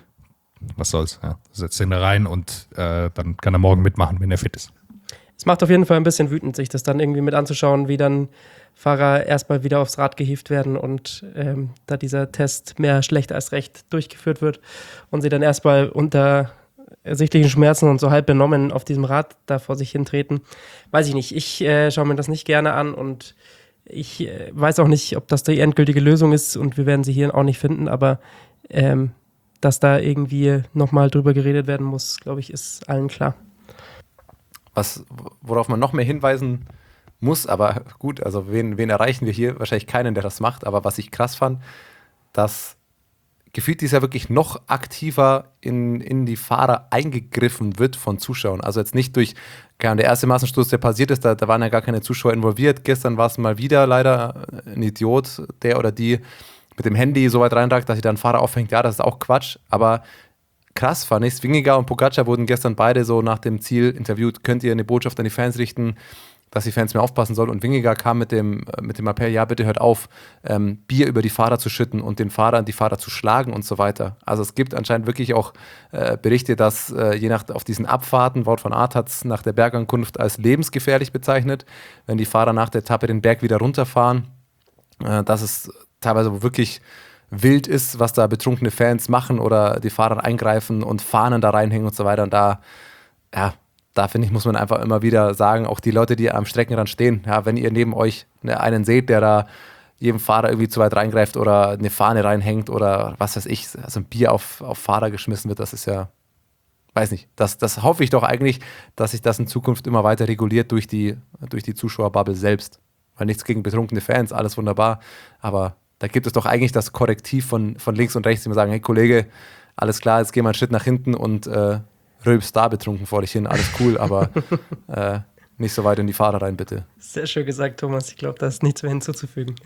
was soll's, ja. Setzt ihn da rein und äh, dann kann er morgen mitmachen, wenn er fit ist. Es macht auf jeden Fall ein bisschen wütend, sich das dann irgendwie mit anzuschauen, wie dann Fahrer erstmal wieder aufs Rad gehievt werden und ähm, da dieser Test mehr schlecht als recht durchgeführt wird und sie dann erstmal unter ersichtlichen Schmerzen und so halb benommen auf diesem Rad da vor sich hintreten. Weiß ich nicht, ich äh, schaue mir das nicht gerne an und ich äh, weiß auch nicht, ob das die endgültige Lösung ist und wir werden sie hier auch nicht finden, aber ähm, dass da irgendwie nochmal drüber geredet werden muss, glaube ich, ist allen klar. Was, worauf man noch mehr hinweisen muss, aber gut, also wen, wen erreichen wir hier? Wahrscheinlich keinen, der das macht, aber was ich krass fand, dass gefühlt dieses Jahr wirklich noch aktiver in, in die Fahrer eingegriffen wird von Zuschauern. Also jetzt nicht durch, der erste Massenstoß, der passiert ist, da, da waren ja gar keine Zuschauer involviert. Gestern war es mal wieder leider ein Idiot, der oder die mit dem Handy so weit reinragt, dass sich da ein Fahrer aufhängt. Ja, das ist auch Quatsch, aber krass fand ich. Vingegaard und Pogačar wurden gestern beide so nach dem Ziel interviewt. Könnt ihr eine Botschaft an die Fans richten, dass die Fans mehr aufpassen sollen? Und Vingegaard kam mit dem, mit dem Appell, ja, bitte hört auf, ähm, Bier über die Fahrer zu schütten und den Fahrern die Fahrer zu schlagen und so weiter. Also es gibt anscheinend wirklich auch äh, Berichte, dass äh, je nach auf diesen Abfahrten, Wout van Aert hat es nach der Bergankunft als lebensgefährlich bezeichnet, wenn die Fahrer nach der Etappe den Berg wieder runterfahren, äh, dass es teilweise wirklich wild ist, was da betrunkene Fans machen oder die Fahrer eingreifen und Fahnen da reinhängen und so weiter. Und da, ja, da finde ich, muss man einfach immer wieder sagen, auch die Leute, die am Streckenrand stehen, ja, wenn ihr neben euch einen seht, der da jedem Fahrer irgendwie zu weit reingreift oder eine Fahne reinhängt oder was weiß ich, also ein Bier auf, auf Fahrer geschmissen wird, das ist ja, weiß nicht, das, das hoffe ich doch eigentlich, dass sich das in Zukunft immer weiter reguliert durch die, durch die Zuschauerbubble selbst. Weil nichts gegen betrunkene Fans, alles wunderbar, aber da gibt es doch eigentlich das Korrektiv von, von links und rechts, die mir sagen, hey Kollege, alles klar, jetzt geh mal einen Schritt nach hinten und äh, rülpst da betrunken vor dich hin, alles cool, aber äh, nicht so weit in die Fahrer rein, bitte. Sehr schön gesagt, Thomas. Ich glaube, da ist nichts mehr hinzuzufügen.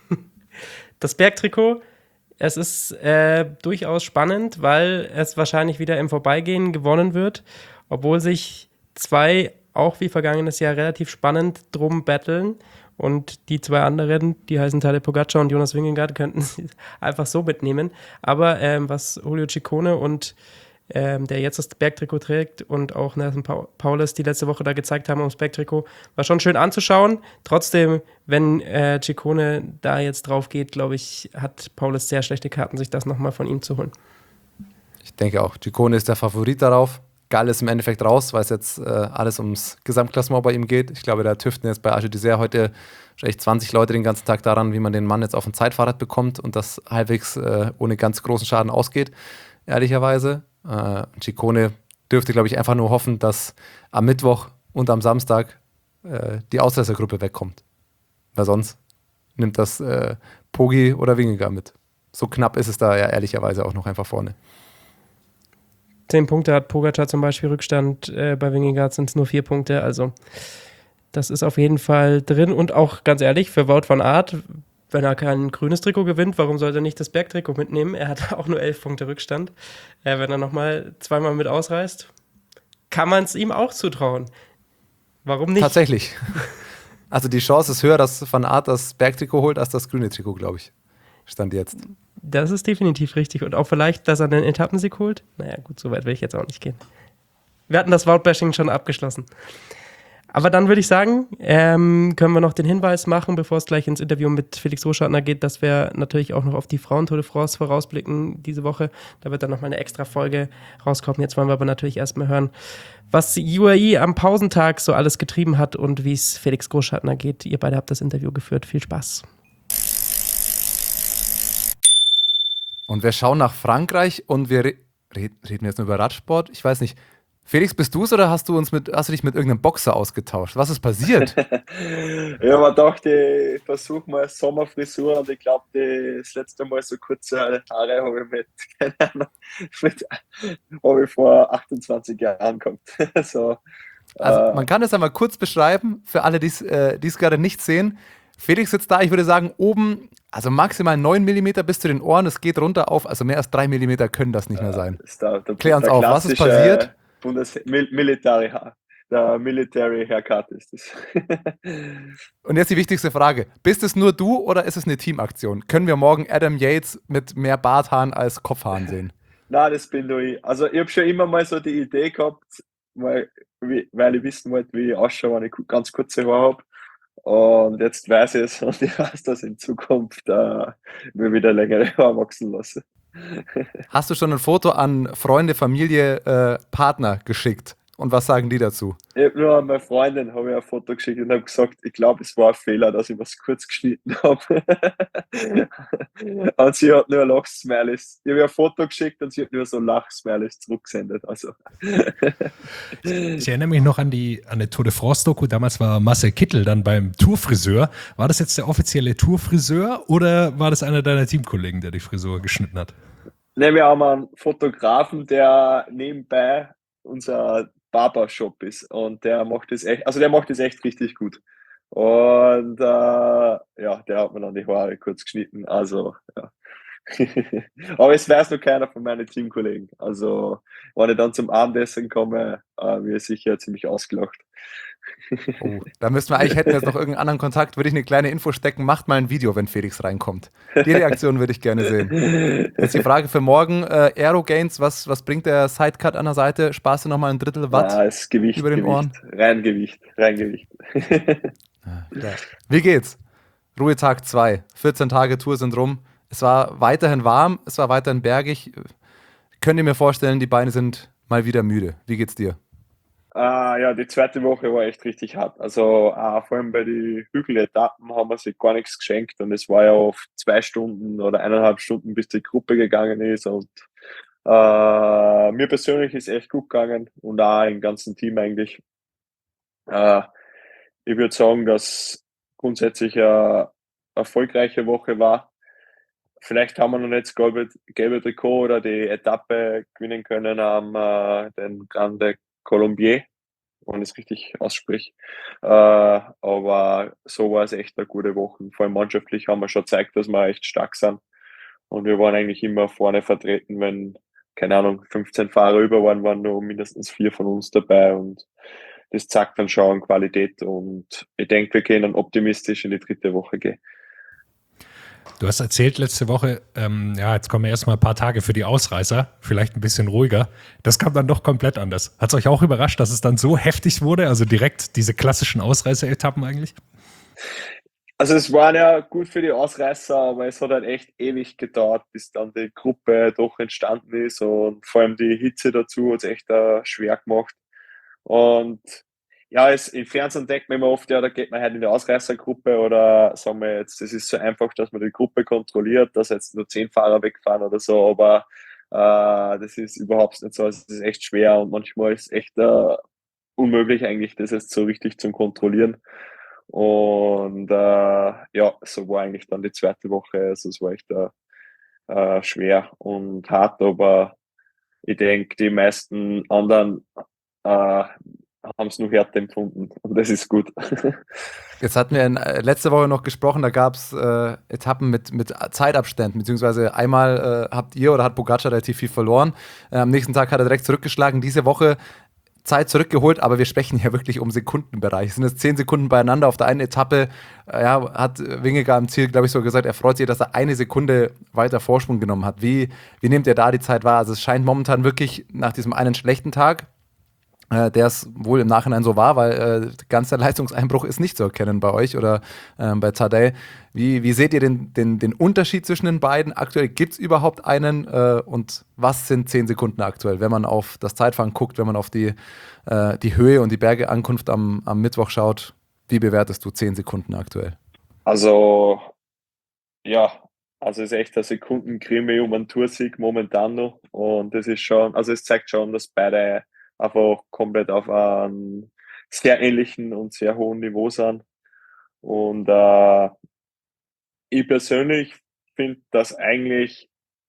Das Bergtrikot, es ist äh, durchaus spannend, weil es wahrscheinlich wieder im Vorbeigehen gewonnen wird, obwohl sich zwei, auch wie vergangenes Jahr, relativ spannend drum battlen. Und die zwei anderen, die heißen Tadej Pogacar und Jonas Vingegaard, könnten sie einfach so mitnehmen. Aber ähm, was Julio Ciccone und ähm, der jetzt das Bergtrikot trägt und auch Nelson pa- Paulus die letzte Woche da gezeigt haben ums Bergtrikot, war schon schön anzuschauen. Trotzdem, wenn äh, Ciccone da jetzt drauf geht, glaube ich, hat Paulus sehr schlechte Karten, sich das nochmal von ihm zu holen. Ich denke auch, Ciccone ist der Favorit darauf. Gall ist im Endeffekt raus, weil es jetzt äh, alles ums Gesamtklassement bei ihm geht. Ich glaube, da tüften jetzt bei Age d'Isère heute echt zwanzig Leute den ganzen Tag daran, wie man den Mann jetzt auf ein Zeitfahrrad bekommt und das halbwegs äh, ohne ganz großen Schaden ausgeht, ehrlicherweise. Äh, Ciccone dürfte, glaube ich, einfach nur hoffen, dass am Mittwoch und am Samstag äh, die Ausreißergruppe wegkommt. Weil sonst nimmt das äh, Pogi oder Vingegaard mit. So knapp ist es da ja ehrlicherweise auch noch einfach vorne. Zehn Punkte hat Pogacar zum Beispiel Rückstand, äh, bei Vingegaard sind es nur vier Punkte, also das ist auf jeden Fall drin und auch ganz ehrlich, für Wout van Aert, wenn er kein grünes Trikot gewinnt, warum sollte er nicht das Bergtrikot mitnehmen? Er hat auch nur elf Punkte Rückstand. Äh, wenn er nochmal zweimal mit ausreißt, kann man es ihm auch zutrauen. Warum nicht? Tatsächlich. Also die Chance ist höher, dass Van Aert das Bergtrikot holt, als das grüne Trikot, glaube ich. Stand jetzt. Das ist definitiv richtig. Und auch vielleicht, dass er einen Etappensieg holt. Naja, gut, so weit will ich jetzt auch nicht gehen. Wir hatten das Wout-Bashing schon abgeschlossen. Aber dann würde ich sagen, ähm, können wir noch den Hinweis machen, bevor es gleich ins Interview mit Felix Roschartner geht, dass wir natürlich auch noch auf die Frauen-Tour de France vorausblicken diese Woche. Da wird dann nochmal eine extra Folge rauskommen. Jetzt wollen wir aber natürlich erstmal hören, was die U A E am Pausentag so alles getrieben hat und wie es Felix Roschartner geht. Ihr beide habt das Interview geführt. Viel Spaß. Und wir schauen nach Frankreich und wir re- red- reden jetzt nur über Radsport. Ich weiß nicht. Felix, bist du es oder hast du uns mit, hast du dich mit irgendeinem Boxer ausgetauscht? Was ist passiert? Ja, man dachte, ich versuche mal Sommerfrisur und ich glaube, das letzte Mal so kurze Haare habe ich mit, keine Ahnung, mit, habe ich vor achtundzwanzig Jahren gehabt. So, Also äh, man kann es einmal kurz beschreiben, für alle, die es äh, die's gerade nicht sehen. Felix sitzt da, ich würde sagen, oben, also maximal neun Millimeter bis zu den Ohren. Es geht runter auf, also mehr als drei Millimeter können das nicht mehr sein. ist der, der, Klär uns der auf, was ist klassische passiert? Bundes Mil Military Haar. Der Military Haircut ist das. Und jetzt die wichtigste Frage. Bist es nur du oder ist es eine Teamaktion? Können wir morgen Adam Yates mit mehr Barthaaren als Kopfhaaren sehen? Nein, das bin nur ich. Also ich habe schon immer mal so die Idee gehabt, weil, wie, weil ich wissen wollte, wie ich ausschaue, wenn ich ku- ganz kurze Haare habe. Und jetzt weiß ich es und ich weiß, dass in Zukunft äh, mir wieder längere Haare wachsen lasse. Hast du schon ein Foto an Freunde, Familie, äh, Partner geschickt? Und was sagen die dazu? Ich habe nur an meine Freundin habe ich ein Foto geschickt und habe gesagt, ich glaube, es war ein Fehler, dass ich was kurz geschnitten habe. Und sie hat nur Lachsmileys. Ich habe ihr ein Foto geschickt und sie hat nur so Lachsmileys zurückgesendet. Also. Ich erinnere mich noch an die, an die Tour de France-Doku. Damals war Marcel Kittel dann beim Tourfriseur. War das jetzt der offizielle Tourfriseur oder war das einer deiner Teamkollegen, der die Frisur geschnitten hat? Ne, wir haben einen Fotografen, der nebenbei unser Barbershop ist und der macht das echt, also der macht das echt richtig gut. Und äh, ja, der hat mir dann die Haare kurz geschnitten. Also ja. Aber es weiß noch keiner von meinen Teamkollegen. Also wenn ich dann zum Abendessen komme, äh, wird sicher ziemlich ausgelacht. Oh, da müssten wir eigentlich, hätten wir jetzt noch irgendeinen anderen Kontakt, würde ich eine kleine Info stecken, macht mal ein Video, wenn Felix reinkommt. Die Reaktion würde ich gerne sehen. Jetzt die Frage für morgen, äh, Aerogains, was, was bringt der Sidecut an der Seite? Sparst du nochmal ein Drittel Watt Ah, das Gewicht, über den Gewicht, Ohren? rein Gewicht, rein Gewicht. Ja. Wie geht's? Ruhetag zwei, vierzehn Tage Tour sind rum. Es war weiterhin warm, es war weiterhin bergig. Könnt ihr mir vorstellen, die Beine sind mal wieder müde. Wie geht's dir? Ah, ja, die zweite Woche war echt richtig hart. Also ah, vor allem bei den Hügeletappen haben wir sich gar nichts geschenkt und es war ja oft zwei Stunden oder eineinhalb Stunden, bis die Gruppe gegangen ist und äh, mir persönlich ist echt gut gegangen und auch im ganzen Team eigentlich. Äh, ich würde sagen, dass grundsätzlich eine erfolgreiche Woche war. Vielleicht haben wir noch nicht das gelbe, gelbe Trikot oder die Etappe gewinnen können am äh, den Grande Colombier. wenn ich es richtig ausspreche. Äh, aber so war es echt eine gute Woche. Vor allem mannschaftlich haben wir schon gezeigt, dass wir echt stark sind. Und wir waren eigentlich immer vorne vertreten, wenn, keine Ahnung, fünfzehn Fahrer über waren, waren nur mindestens vier von uns dabei. Und das zeigt dann schon an Qualität. Und ich denke, wir können optimistisch in die dritte Woche gehen. Du hast erzählt letzte Woche, ähm, ja, jetzt kommen erstmal ein paar Tage für die Ausreißer, vielleicht ein bisschen ruhiger. Das kam dann doch komplett anders. Hat es euch auch überrascht, dass es dann so heftig wurde? Also direkt diese klassischen Ausreißer-Etappen eigentlich? Also es waren ja gut für die Ausreißer, aber es hat halt echt ewig gedauert, bis dann die Gruppe doch entstanden ist und vor allem die Hitze dazu hat es echt uh, schwer gemacht. Und ja, es, im Fernsehen denkt man immer oft, ja, da geht man halt in die Ausreißergruppe oder sagen wir jetzt, es ist so einfach, dass man die Gruppe kontrolliert, dass jetzt nur zehn Fahrer wegfahren oder so, aber äh, das ist überhaupt nicht so, es ist echt schwer und manchmal ist es echt äh, unmöglich eigentlich, das jetzt so richtig zu kontrollieren. Und äh, ja, so war eigentlich dann die zweite Woche, also es war echt äh, äh, schwer und hart, aber ich denke, die meisten anderen äh, haben es nur härter empfunden und das ist gut. Jetzt hatten wir in, äh, letzte Woche noch gesprochen, da gab es äh, Etappen mit, mit Zeitabständen, beziehungsweise einmal äh, habt ihr oder hat Pogacar relativ viel verloren, äh, am nächsten Tag hat er direkt zurückgeschlagen, diese Woche Zeit zurückgeholt, aber wir sprechen hier wirklich um Sekundenbereich. Es sind jetzt zehn Sekunden beieinander auf der einen Etappe. Äh, ja, hat Vingegaard im Ziel, glaube ich, so gesagt, er freut sich, dass er eine Sekunde weiter Vorsprung genommen hat. Wie, wie nehmt ihr da die Zeit wahr? Also es scheint momentan wirklich nach diesem einen schlechten Tag, äh, der es wohl im Nachhinein so war, weil äh, ganz der Leistungseinbruch ist nicht zu erkennen bei euch oder äh, bei Tadej. Wie, wie seht ihr den, den, den Unterschied zwischen den beiden? Aktuell gibt es überhaupt einen äh, und was sind zehn Sekunden aktuell, wenn man auf das Zeitfahren guckt, wenn man auf die, äh, die Höhe und die Bergeankunft am, am Mittwoch schaut? Wie bewertest du zehn Sekunden aktuell? Also, ja, also es ist echt eine Sekundenkrimi um einen Toursieg momentan noch und das ist schon, also es zeigt schon, dass beide einfach komplett auf einem sehr ähnlichen und sehr hohen Niveau sind und äh, ich persönlich finde, dass eigentlich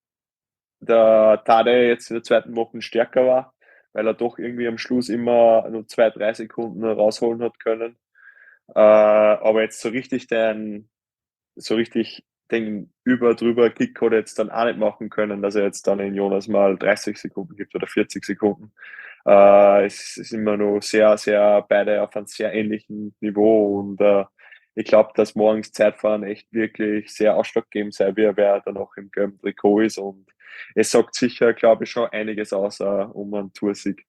der Tadej jetzt in der zweiten Woche stärker war, weil er doch irgendwie am Schluss immer nur zwei, drei Sekunden rausholen hat können. Äh, aber jetzt so richtig den, so richtig den über drüber Kick hat er jetzt dann auch nicht machen können, dass er jetzt dann in Jonas mal dreißig Sekunden gibt oder vierzig Sekunden. Äh, es ist immer noch sehr, sehr beide auf einem sehr ähnlichen Niveau und äh, ich glaube, dass morgens Zeitfahren echt wirklich sehr ausschlaggebend sein wird, wer dann auch im gelben Trikot ist und es sagt sicher, glaube ich, schon einiges aus uh, um einen Toursieg.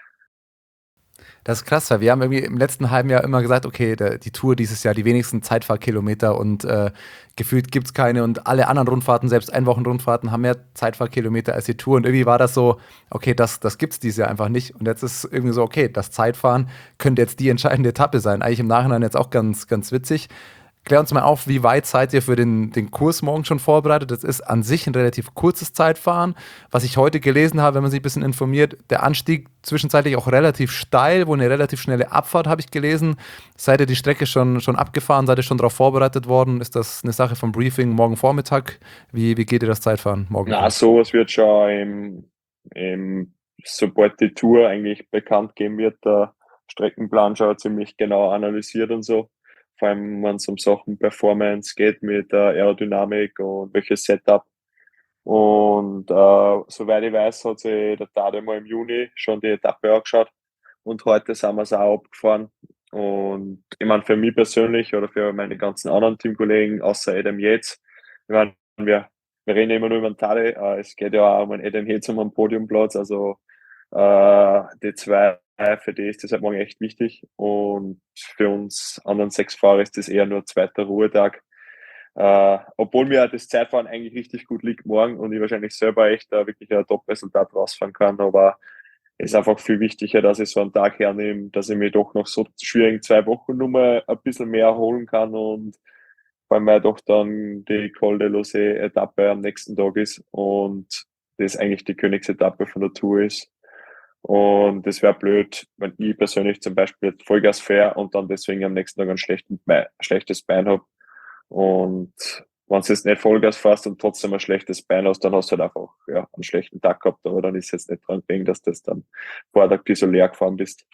Das ist krass, weil wir haben irgendwie im letzten halben Jahr immer gesagt, okay, der, die Tour dieses Jahr, die wenigsten Zeitfahrkilometer und äh, gefühlt gibt es keine und alle anderen Rundfahrten, selbst Einwochenrundfahrten, haben mehr Zeitfahrkilometer als die Tour und irgendwie war das so, okay, das, das gibt es dieses Jahr einfach nicht und jetzt ist irgendwie so, okay, das Zeitfahren könnte jetzt die entscheidende Etappe sein, eigentlich im Nachhinein jetzt auch ganz, ganz witzig. Klär uns mal auf, wie weit seid ihr für den, den Kurs morgen schon vorbereitet? Das ist an sich ein relativ kurzes Zeitfahren. Was ich heute gelesen habe, wenn man sich ein bisschen informiert, der Anstieg zwischenzeitlich auch relativ steil, wo eine relativ schnelle Abfahrt, habe ich gelesen. Seid ihr die Strecke schon, schon abgefahren? Seid ihr schon darauf vorbereitet worden? Ist das eine Sache vom Briefing morgen Vormittag? Wie, wie geht ihr das Zeitfahren morgen? Na, sowas wird schon im, im, sobald die Tour eigentlich bekannt geben wird, der Streckenplan schon ziemlich genau analysiert und so. Vor allem, wenn es um Sachen Performance geht mit der Aerodynamik und welches Setup. Und äh, soweit ich weiß, hat sich der Tadej mal im Juni schon die Etappe angeschaut und heute sind wir es auch abgefahren. Und ich meine, für mich persönlich oder für meine ganzen anderen Teamkollegen, außer Adam Yates, ich meine, wir, wir reden immer nur über den Tadej, äh, es geht ja auch um einen Adam Yates um einen Podiumplatz, also äh, die zwei, für die ist das halt morgen echt wichtig und für uns anderen sechs Fahrer ist das eher nur ein zweiter Ruhetag. Äh, obwohl mir das Zeitfahren eigentlich richtig gut liegt morgen und ich wahrscheinlich selber echt da wirklich ein Top-Resultat rausfahren kann, aber es ist einfach viel wichtiger, dass ich so einen Tag hernehme, dass ich mir doch noch so schwierigen zwei Wochen nur mal ein bisschen mehr erholen kann und weil mir doch dann die Col de Laussay-Etappe am nächsten Tag ist und das eigentlich die Königsetappe von der Tour ist. Und das wäre blöd, wenn ich persönlich zum Beispiel jetzt Vollgas fahre und dann deswegen am nächsten Tag ein, schlechten Bein, ein schlechtes Bein habe. Und wenn du jetzt nicht Vollgas fährst und trotzdem ein schlechtes Bein hast, dann hast du halt einfach ja, einen schlechten Tag gehabt, aber dann ist es jetzt nicht dran gelegen, dass du das dann vor der Tag so leer gefahren bist.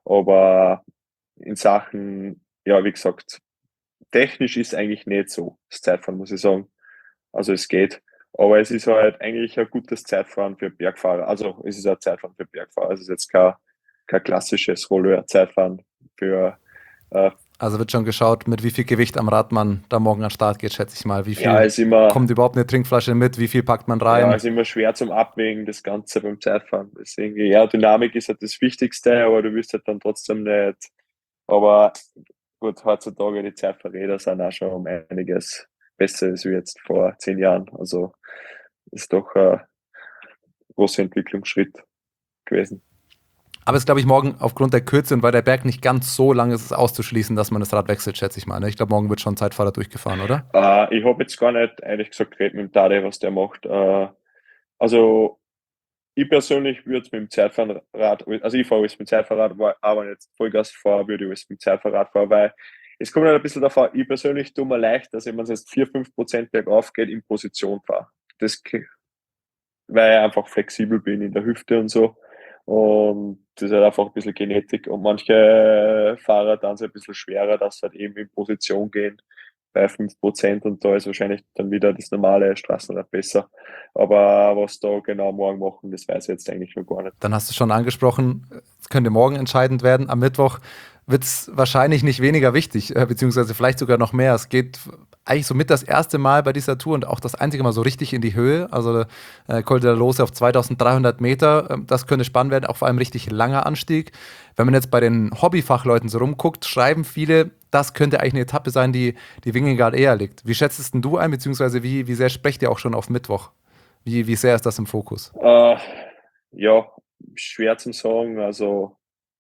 Aber in Sachen, ja, wie gesagt, technisch ist eigentlich nicht so das Zeitfahren, muss ich sagen. Also es geht. Aber es ist halt eigentlich ein gutes Zeitfahren für Bergfahrer. Also es ist ein Zeitfahren für Bergfahrer. Es ist jetzt kein, kein klassisches Rolleur-Zeitfahren für äh, Also wird schon geschaut, mit wie viel Gewicht am Rad man da morgen an den Start geht, schätze ich mal. Wie viel ja, ist immer, kommt überhaupt eine Trinkflasche mit? Wie viel packt man rein? ja, ist immer schwer zum Abwägen, das Ganze beim Zeitfahren. Deswegen, ja, Dynamik ist halt das Wichtigste, aber du wirst halt dann trotzdem nicht. Aber gut, heutzutage die Zeitfahrräder sind auch schon um einiges besser als wie jetzt vor zehn Jahren. Also ist doch ein großer Entwicklungsschritt gewesen. Aber es ist, glaube ich, morgen aufgrund der Kürze und weil der Berg nicht ganz so lang ist, ist es auszuschließen, dass man das Rad wechselt, schätze ich mal. Ne? Ich glaube, morgen wird schon Zeitfahrer durchgefahren, oder? Äh, ich habe jetzt gar nicht, ehrlich gesagt, geredet mit dem Tade, was der macht. Äh, also ich persönlich würde es mit dem Zeitfahrrad, also ich fahre alles mit dem Zeitfahrrad, aber wenn ich jetzt Vollgas fahre, würde ich alles mit dem Zeitfahrrad fahren, weil es kommt halt ein bisschen davon, ich persönlich tue mir leicht, dass wenn es jetzt vier, fünf Prozent bergauf geht, in Position fahre. Das, weil ich einfach flexibel bin in der Hüfte und so. Und das ist halt einfach ein bisschen Genetik. Und manche Fahrer dann so ein bisschen schwerer, dass sie halt eben in Position gehen bei fünf Prozent und da ist wahrscheinlich dann wieder das normale Straßenrad besser. Aber was da genau morgen machen, das weiß ich jetzt eigentlich noch gar nicht. Dann hast du schon angesprochen, es könnte morgen entscheidend werden. Am Mittwoch wird es wahrscheinlich nicht weniger wichtig, äh, beziehungsweise vielleicht sogar noch mehr. Es geht eigentlich somit das erste Mal bei dieser Tour und auch das einzige Mal so richtig in die Höhe. Also äh, Col de la Loze auf zweitausenddreihundert Meter, äh, das könnte spannend werden, auch vor allem richtig langer Anstieg. Wenn man jetzt bei den Hobbyfachleuten so rumguckt, schreiben viele, das könnte eigentlich eine Etappe sein, die, die Vingegaard eher liegt. Wie schätzt es denn du ein, beziehungsweise wie, wie sehr sprecht ihr auch schon auf Mittwoch? Wie, wie sehr ist das im Fokus? Äh, ja, schwer zu sagen. Also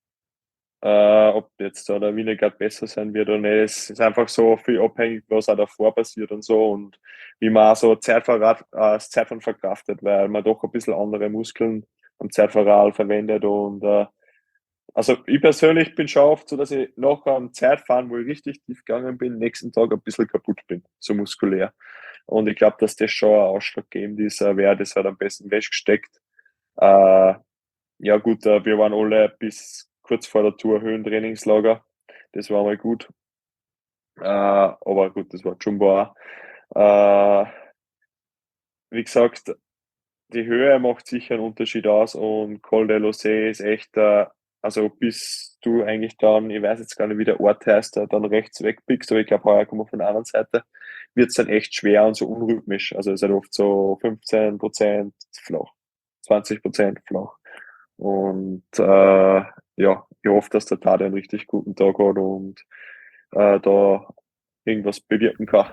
Äh, ob jetzt da der Vingegaard besser sein wird oder nicht. Es ist einfach so viel abhängig, was auch davor passiert und so und wie man auch so Zeitfahrrad, äh, das Zeitfahren verkraftet, weil man doch ein bisschen andere Muskeln am Zeitfahrrad verwendet und äh, also ich persönlich bin schon oft so, dass ich nach einem Zeitfahren, wo ich richtig tief gegangen bin, nächsten Tag ein bisschen kaputt bin, so muskulär. Und ich glaube, dass das schon ein ausschlaggebend ist, äh, wer das halt am besten weggesteckt. Äh, ja gut, äh, wir waren alle bis kurz vor der Tour Höhentrainingslager. Das war mal gut. Äh, aber gut, das war Jumbo auch. Äh, wie gesagt, die Höhe macht sicher einen Unterschied aus und Col de Loze ist echt, äh, also bis du eigentlich dann, ich weiß jetzt gar nicht, wie der Ort heißt, äh, dann rechts wegpickst, aber ich glaube, heuer kommen wir von der anderen Seite, wird es dann echt schwer und so unrhythmisch. Also es ist halt oft so fünfzehn Prozent flach, zwanzig Prozent flach. Und äh, ja, ich hoffe, dass der Tade einen richtig guten Tag hat und äh, da irgendwas bewirken kann.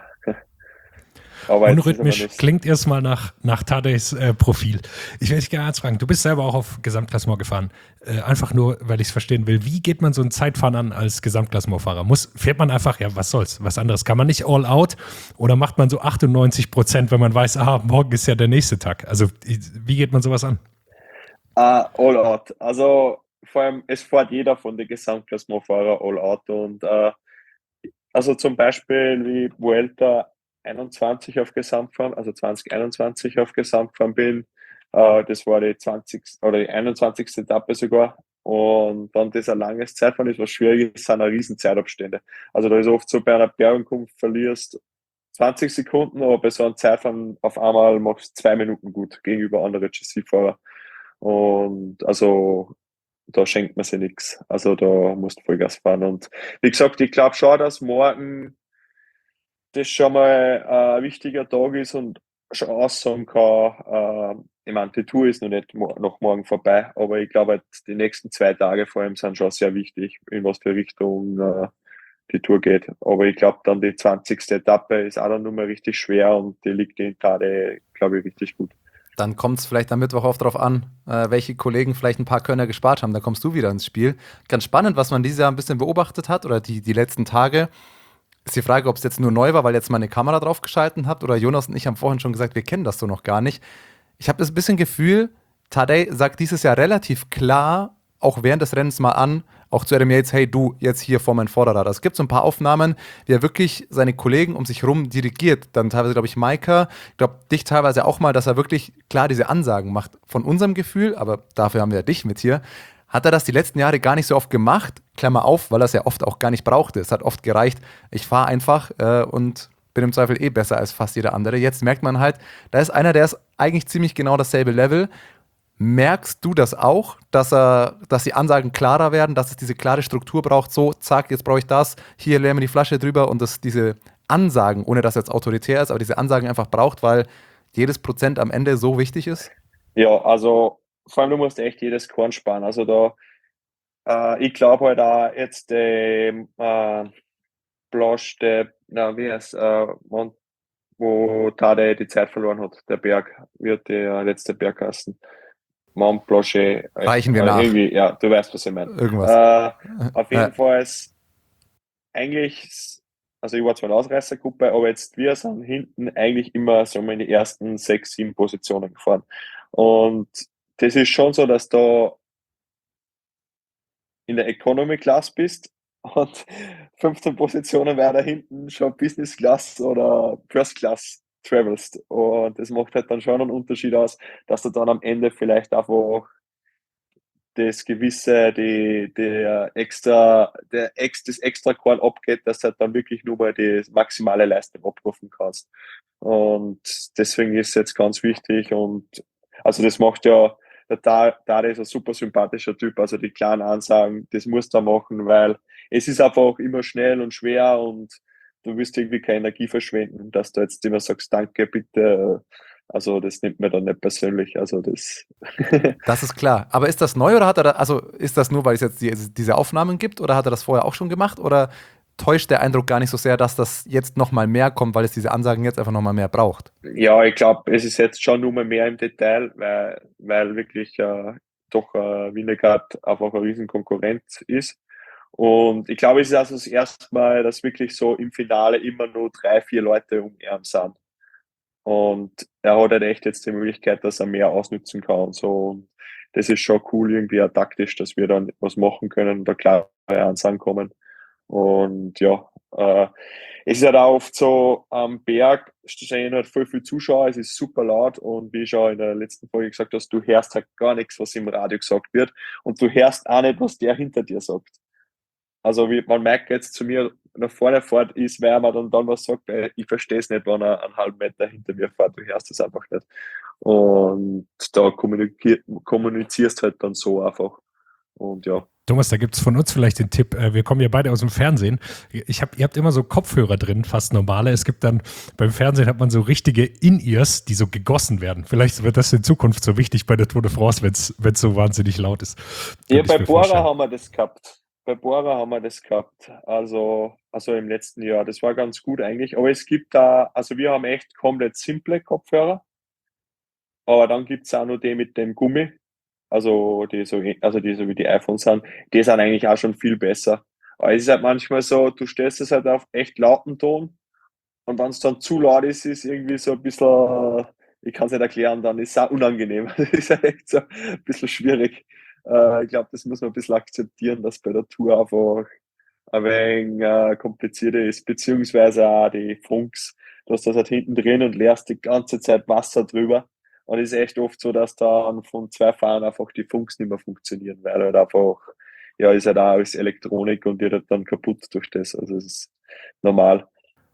Aber Unrhythmisch klingt erstmal nach, nach Tadejs äh, Profil. Ich will dich gerne eins fragen, du bist selber auch auf Gesamtklassement gefahren. Äh, einfach nur, weil ich es verstehen will. Wie geht man so ein Zeitfahren an als Gesamtklassementfahrer? Muss, fährt man einfach, ja, was soll's, was anderes? Kann man nicht all out oder macht man so achtundneunzig Prozent, wenn man weiß, ah, morgen ist ja der nächste Tag? Also, wie geht man sowas an? Uh, all out. Also vor allem, es fährt jeder von den Gesamtklassementfahrern all out und uh, also zum Beispiel wie Vuelta einundzwanzig auf Gesamtfahren, also zwanzig einundzwanzig auf Gesamtfahren bin, uh, das war die zwanzigste oder die einundzwanzigste Etappe sogar und dann das ein langes Zeitfahren ist, was schwierig ist, sind eine riesen Zeitabstände. Also da ist oft so, bei einer Bergankunft verlierst zwanzig Sekunden, aber bei so einem Zeitfahren auf einmal machst du zwei Minuten gut gegenüber anderen G C-Fahrer. Und also da schenkt man sich nichts. Also da musst du Vollgas fahren. Und wie gesagt, ich glaube schon, dass morgen das schon mal ein wichtiger Tag ist und schon aussagen kann, äh, ich meine, die Tour ist noch nicht mo- noch morgen vorbei, aber ich glaube, halt, die nächsten zwei Tage vor allem sind schon sehr wichtig, in was für Richtung äh, die Tour geht. Aber ich glaube, dann die zwanzigste Etappe ist auch dann nur mal richtig schwer und die liegt in Tade, glaube ich, richtig gut. Dann kommt es vielleicht am Mittwoch auch darauf an, äh, welche Kollegen vielleicht ein paar Körner gespart haben. Da kommst du wieder ins Spiel. Ganz spannend, was man dieses Jahr ein bisschen beobachtet hat oder die, die letzten Tage. Ist die Frage, ob es jetzt nur neu war, weil jetzt mal eine Kamera draufgeschalten habt oder Jonas und ich haben vorhin schon gesagt, wir kennen das so noch gar nicht. Ich habe das ein bisschen Gefühl, Tadej sagt dieses Jahr relativ klar, auch während des Rennens mal an, auch zu Adam Yates, hey du, jetzt hier vor mein Vorderrad. Es gibt so ein paar Aufnahmen, wie er wirklich seine Kollegen um sich rum dirigiert. Dann teilweise, glaube ich, Maika, ich glaube, dich teilweise auch mal, dass er wirklich klar diese Ansagen macht. Von unserem Gefühl, aber dafür haben wir ja dich mit hier, hat er das die letzten Jahre gar nicht so oft gemacht, Klammer auf, weil er es ja oft auch gar nicht brauchte. Es hat oft gereicht, ich fahre einfach äh, und bin im Zweifel eh besser als fast jeder andere. Jetzt merkt man halt, da ist einer, der ist eigentlich ziemlich genau dasselbe Level. Merkst du das auch, dass, er, dass die Ansagen klarer werden, dass es diese klare Struktur braucht, so, zack, jetzt brauche ich das, hier leeren wir die Flasche drüber und dass diese Ansagen, ohne dass es jetzt autoritär ist, aber diese Ansagen einfach braucht, weil jedes Prozent am Ende so wichtig ist? Ja, also vor allem du musst echt jedes Korn sparen. Also da, äh, ich glaube halt auch jetzt der äh, Blasch, der, na, wie heißt, äh, Mont, wo Tade die Zeit verloren hat, der Berg, wird der letzte Berg heißen. Mont Blanchet. Äh, Reichen wir äh, nach. Irgendwie, ja, du weißt, was ich meine. Irgendwas. Äh, auf jeden Ja. Fall ist eigentlich, also ich war zwar in der Ausreißergruppe, aber jetzt wir sind hinten eigentlich immer so in die ersten sechs, sieben Positionen gefahren. Und das ist schon so, dass du in der Economy Class bist und fünfzehn Positionen weiter hinten schon Business Class oder First Class travelst. Und das macht halt dann schon einen Unterschied aus, dass du dann am Ende vielleicht einfach das gewisse, die, der extra, der ex, das extra Korn abgeht, dass du halt dann wirklich nur mal die maximale Leistung abrufen kannst. Und deswegen ist es jetzt ganz wichtig und also das macht ja, der Dade ist ein super sympathischer Typ, also die kleinen Ansagen, das musst du machen, weil es ist einfach immer schnell und schwer und du willst irgendwie keine Energie verschwenden, dass du jetzt immer sagst, danke, bitte. Also das nimmt mir dann nicht persönlich. Also das. Das ist klar. Aber ist das neu oder hat er da, also ist das nur, weil es jetzt die, diese Aufnahmen gibt oder hat er das vorher auch schon gemacht oder täuscht der Eindruck gar nicht so sehr, dass das jetzt nochmal mehr kommt, weil es diese Ansagen jetzt einfach nochmal mehr braucht? Ja, ich glaube, es ist jetzt schon nur mehr im Detail, weil, weil wirklich äh, doch äh, Vingegaard einfach ein Riesenkonkurrent ist. Und ich glaube, es ist also das erste Mal, dass wirklich so im Finale immer nur drei, vier Leute um ihn sind. Und er hat halt echt jetzt die Möglichkeit, dass er mehr ausnutzen kann und so. Und das ist schon cool, irgendwie auch taktisch, dass wir dann was machen können und da klare Ansagen kommen. Und ja, äh, es ist halt auch oft so, am Berg stehen halt voll viele Zuschauer, es ist super laut und wie ich schon in der letzten Folge gesagt hast, du hörst halt gar nichts, was im Radio gesagt wird und du hörst auch nicht, was der hinter dir sagt. Also wie man merkt jetzt zu mir nach vorne fährt, ist, weil man dann, dann was sagt, weil ich verstehe es nicht, wenn er einen halben Meter hinter mir fährt, du hörst es einfach nicht. Und da kommunizierst halt dann so einfach. Und ja. Thomas, da gibt es von uns vielleicht den Tipp, äh, wir kommen ja beide aus dem Fernsehen. Ich hab, ihr habt immer so Kopfhörer drin, fast normale. Es gibt dann, beim Fernsehen hat man so richtige In-Ears, die so gegossen werden. Vielleicht wird das in Zukunft so wichtig bei der Tour de France, wenn es so wahnsinnig laut ist. Ja, bei Bora haben wir das gehabt. Bei Bora haben wir das gehabt, also, also im letzten Jahr. Das war ganz gut eigentlich. Aber es gibt da, also wir haben echt komplett simple Kopfhörer. Aber dann gibt es auch noch die mit dem Gummi. Also die so, also die so wie die iPhones sind. Die sind eigentlich auch schon viel besser. Aber es ist halt manchmal so, du stellst es halt auf echt lauten Ton. Und wenn es dann zu laut ist, ist irgendwie so ein bisschen, ich kann es nicht erklären, dann ist es auch unangenehm. Das ist halt echt so ein bisschen schwierig. Äh, ich glaube, das muss man ein bisschen akzeptieren, dass bei der Tour einfach ein wenig äh, komplizierter ist, beziehungsweise auch die Funks. Du hast das halt hinten drin und leerst die ganze Zeit Wasser drüber. Und es ist echt oft so, dass dann von zwei Fahrern einfach die Funks nicht mehr funktionieren, weil halt einfach, ja, ist halt auch alles Elektronik und die wird dann kaputt durch das. Also es ist normal.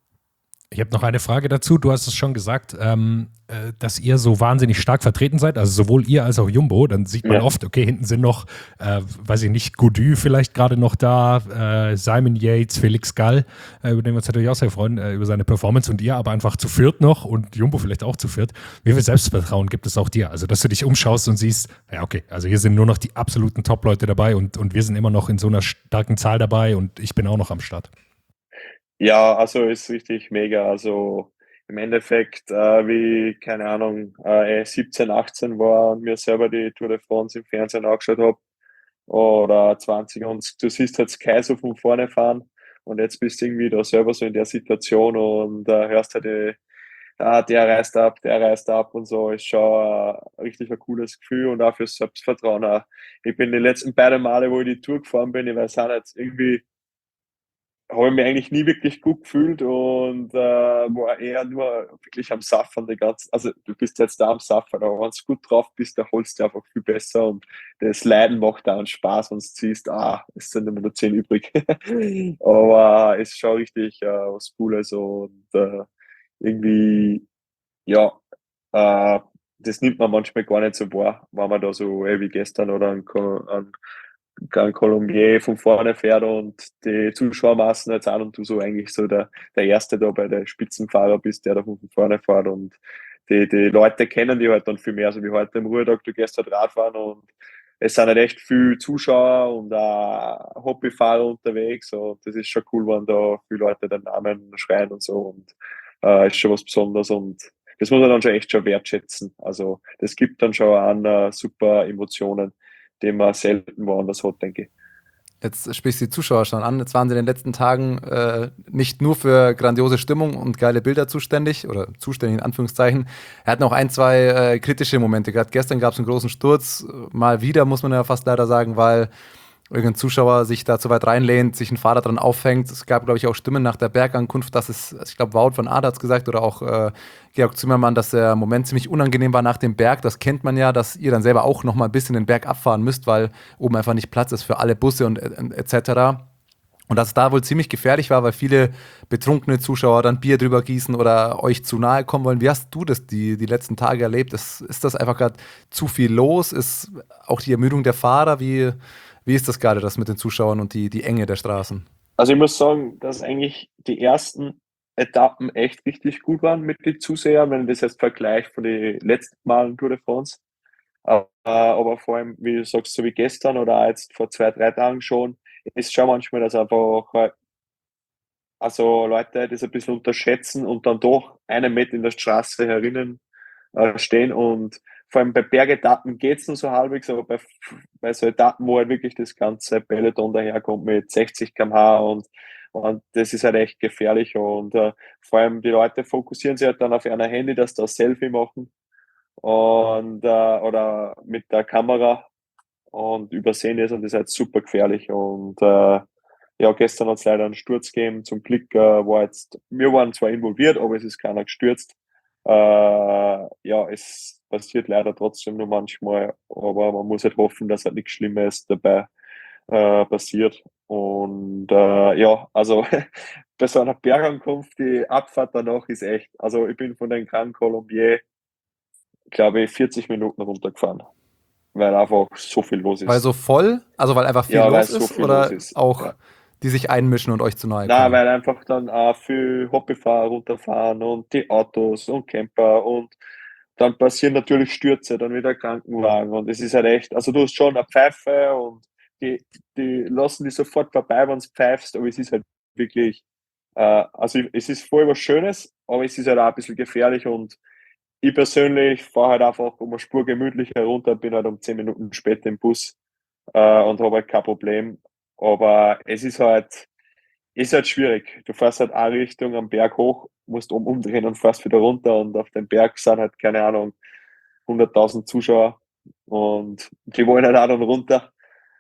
Ich habe noch eine Frage dazu. Du hast es schon gesagt, ähm, äh, dass ihr so wahnsinnig stark vertreten seid, also sowohl ihr als auch Jumbo. Dann sieht man Ja. oft, okay, hinten sind noch, äh, weiß ich nicht, Gaudu vielleicht gerade noch da, äh, Simon Yates, Felix Gall, äh, über den wir uns natürlich auch sehr freuen, äh, über seine Performance und ihr aber einfach zu viert noch und Jumbo vielleicht auch zu viert. Wie viel Selbstvertrauen gibt es auch dir? Also, dass du dich umschaust und siehst, ja, okay, also hier sind nur noch die absoluten Top-Leute dabei und, und wir sind immer noch in so einer starken Zahl dabei und ich bin auch noch am Start. Ja, also ist richtig mega. Also im Endeffekt, äh, wie, keine Ahnung, äh, siebzehn, achtzehn war und mir selber die Tour de France im Fernsehen angeschaut habe oder zwanzig und du siehst halt Sky so von vorne fahren und jetzt bist du irgendwie da selber so in der Situation und äh, hörst halt, die, ah, der reist ab, der reist ab und so, ist schon äh, richtig ein cooles Gefühl und auch fürs Selbstvertrauen. Auch. Ich bin die letzten beiden Male, wo ich die Tour gefahren bin, ich weiß auch nicht, irgendwie habe ich mich eigentlich nie wirklich gut gefühlt und äh, war eher nur wirklich am Saffern die ganze, also du bist jetzt da am Saffern, aber wenn du gut drauf bist, dann holst du einfach viel besser und das Leiden macht auch einen Spaß, wenn du siehst, ah, es sind immer nur zehn übrig. Aber es ist schon richtig äh, was Cooles und äh, irgendwie, ja, äh, das nimmt man manchmal gar nicht so wahr, wenn man da so äh, wie gestern oder ein, ein Grand Colombier von vorne fährt und die Zuschauermassen jetzt an und du so eigentlich so der, der Erste da bei der Spitzenfahrer bist, der da von vorne fährt und die, die Leute kennen die halt dann viel mehr, so wie heute im Ruhetag, du gehst halt Radfahren und es sind halt echt viele Zuschauer und auch Hobbyfahrer unterwegs und das ist schon cool, wenn da viele Leute den Namen schreien und so und äh, ist schon was Besonderes und das muss man dann schon echt schon wertschätzen. Also das gibt dann schon an uh, super Emotionen, den man selten woanders hat, denke ich. Jetzt sprichst du die Zuschauer schon an. Jetzt waren sie in den letzten Tagen äh, nicht nur für grandiose Stimmung und geile Bilder zuständig, oder zuständig in Anführungszeichen. Er hat noch ein, zwei äh, kritische Momente. Gerade gestern gab es einen großen Sturz. Mal wieder, muss man ja fast leider sagen, weil irgendein Zuschauer sich da zu weit reinlehnt, sich ein Fahrer dran auffängt. Es gab, glaube ich, auch Stimmen nach der Bergankunft, dass es, ich glaube, Wout von Aert hat es gesagt oder auch äh, Georg Zimmermann, dass der Moment ziemlich unangenehm war nach dem Berg. Das kennt man ja, dass ihr dann selber auch noch mal ein bisschen den Berg abfahren müsst, weil oben einfach nicht Platz ist für alle Busse und et cetera. Und dass es da wohl ziemlich gefährlich war, weil viele betrunkene Zuschauer dann Bier drüber gießen oder euch zu nahe kommen wollen. Wie hast du das die, die letzten Tage erlebt? Ist, ist das einfach gerade zu viel los? Ist auch die Ermüdung der Fahrer? Wie Wie ist das gerade, das mit den Zuschauern und die, die Enge der Straßen? Also ich muss sagen, dass eigentlich die ersten Etappen echt richtig gut waren mit den Zusehern, wenn ich das jetzt vergleiche von den letzten Malen Tour de France. Aber, aber vor allem, wie du sagst, so wie gestern oder auch jetzt vor zwei, drei Tagen schon, ist schon manchmal, dass einfach also Leute das ein bisschen unterschätzen und dann doch einen Meter in der Straße herinnen äh, stehen und vor allem bei Bergetappen geht es nur so halbwegs, aber bei, bei so Etappen, wo halt wirklich das ganze Peloton daherkommt mit sechzig Kilometer pro Stunde und, und das ist halt echt gefährlich und äh, vor allem die Leute fokussieren sich halt dann auf ihr Handy, dass da ein Selfie machen und äh, oder mit der Kamera und übersehen ist und das ist halt super gefährlich und äh, ja, gestern hat es leider einen Sturz gegeben, zum Glück äh, war jetzt, wir waren zwar involviert, aber es ist keiner gestürzt. Äh, ja, es passiert leider trotzdem nur manchmal, aber man muss halt hoffen, dass halt nichts Schlimmes dabei äh, passiert. Und äh, ja, also bei so einer Bergankunft, die Abfahrt danach ist echt, also ich bin von den Grand Colombier, glaube ich, vierzig Minuten runtergefahren, weil einfach so viel los ist. Weil so voll? Also weil einfach viel ja, los so ist? viel Oder los ist. auch Ja. die sich einmischen und euch zu nahe Nein, kommen? weil einfach dann auch viel Hobbyfahrer runterfahren und die Autos und Camper und dann passieren natürlich Stürze, dann wieder Krankenwagen und es ist halt echt, also du hast schon eine Pfeife und die, die lassen dich sofort vorbei, wenn du pfeifst, aber es ist halt wirklich, äh, also es ist voll was Schönes, aber es ist halt auch ein bisschen gefährlich und ich persönlich fahre halt einfach um eine Spur gemütlicher runter, bin halt um zehn Minuten später im Bus äh, und habe halt kein Problem, aber es ist halt, ist halt schwierig. Du fährst halt eine Richtung am Berg hoch, musst oben umdrehen und fährst wieder runter und auf dem Berg sind halt, keine Ahnung, hunderttausend Zuschauer und die wollen halt auch dann runter.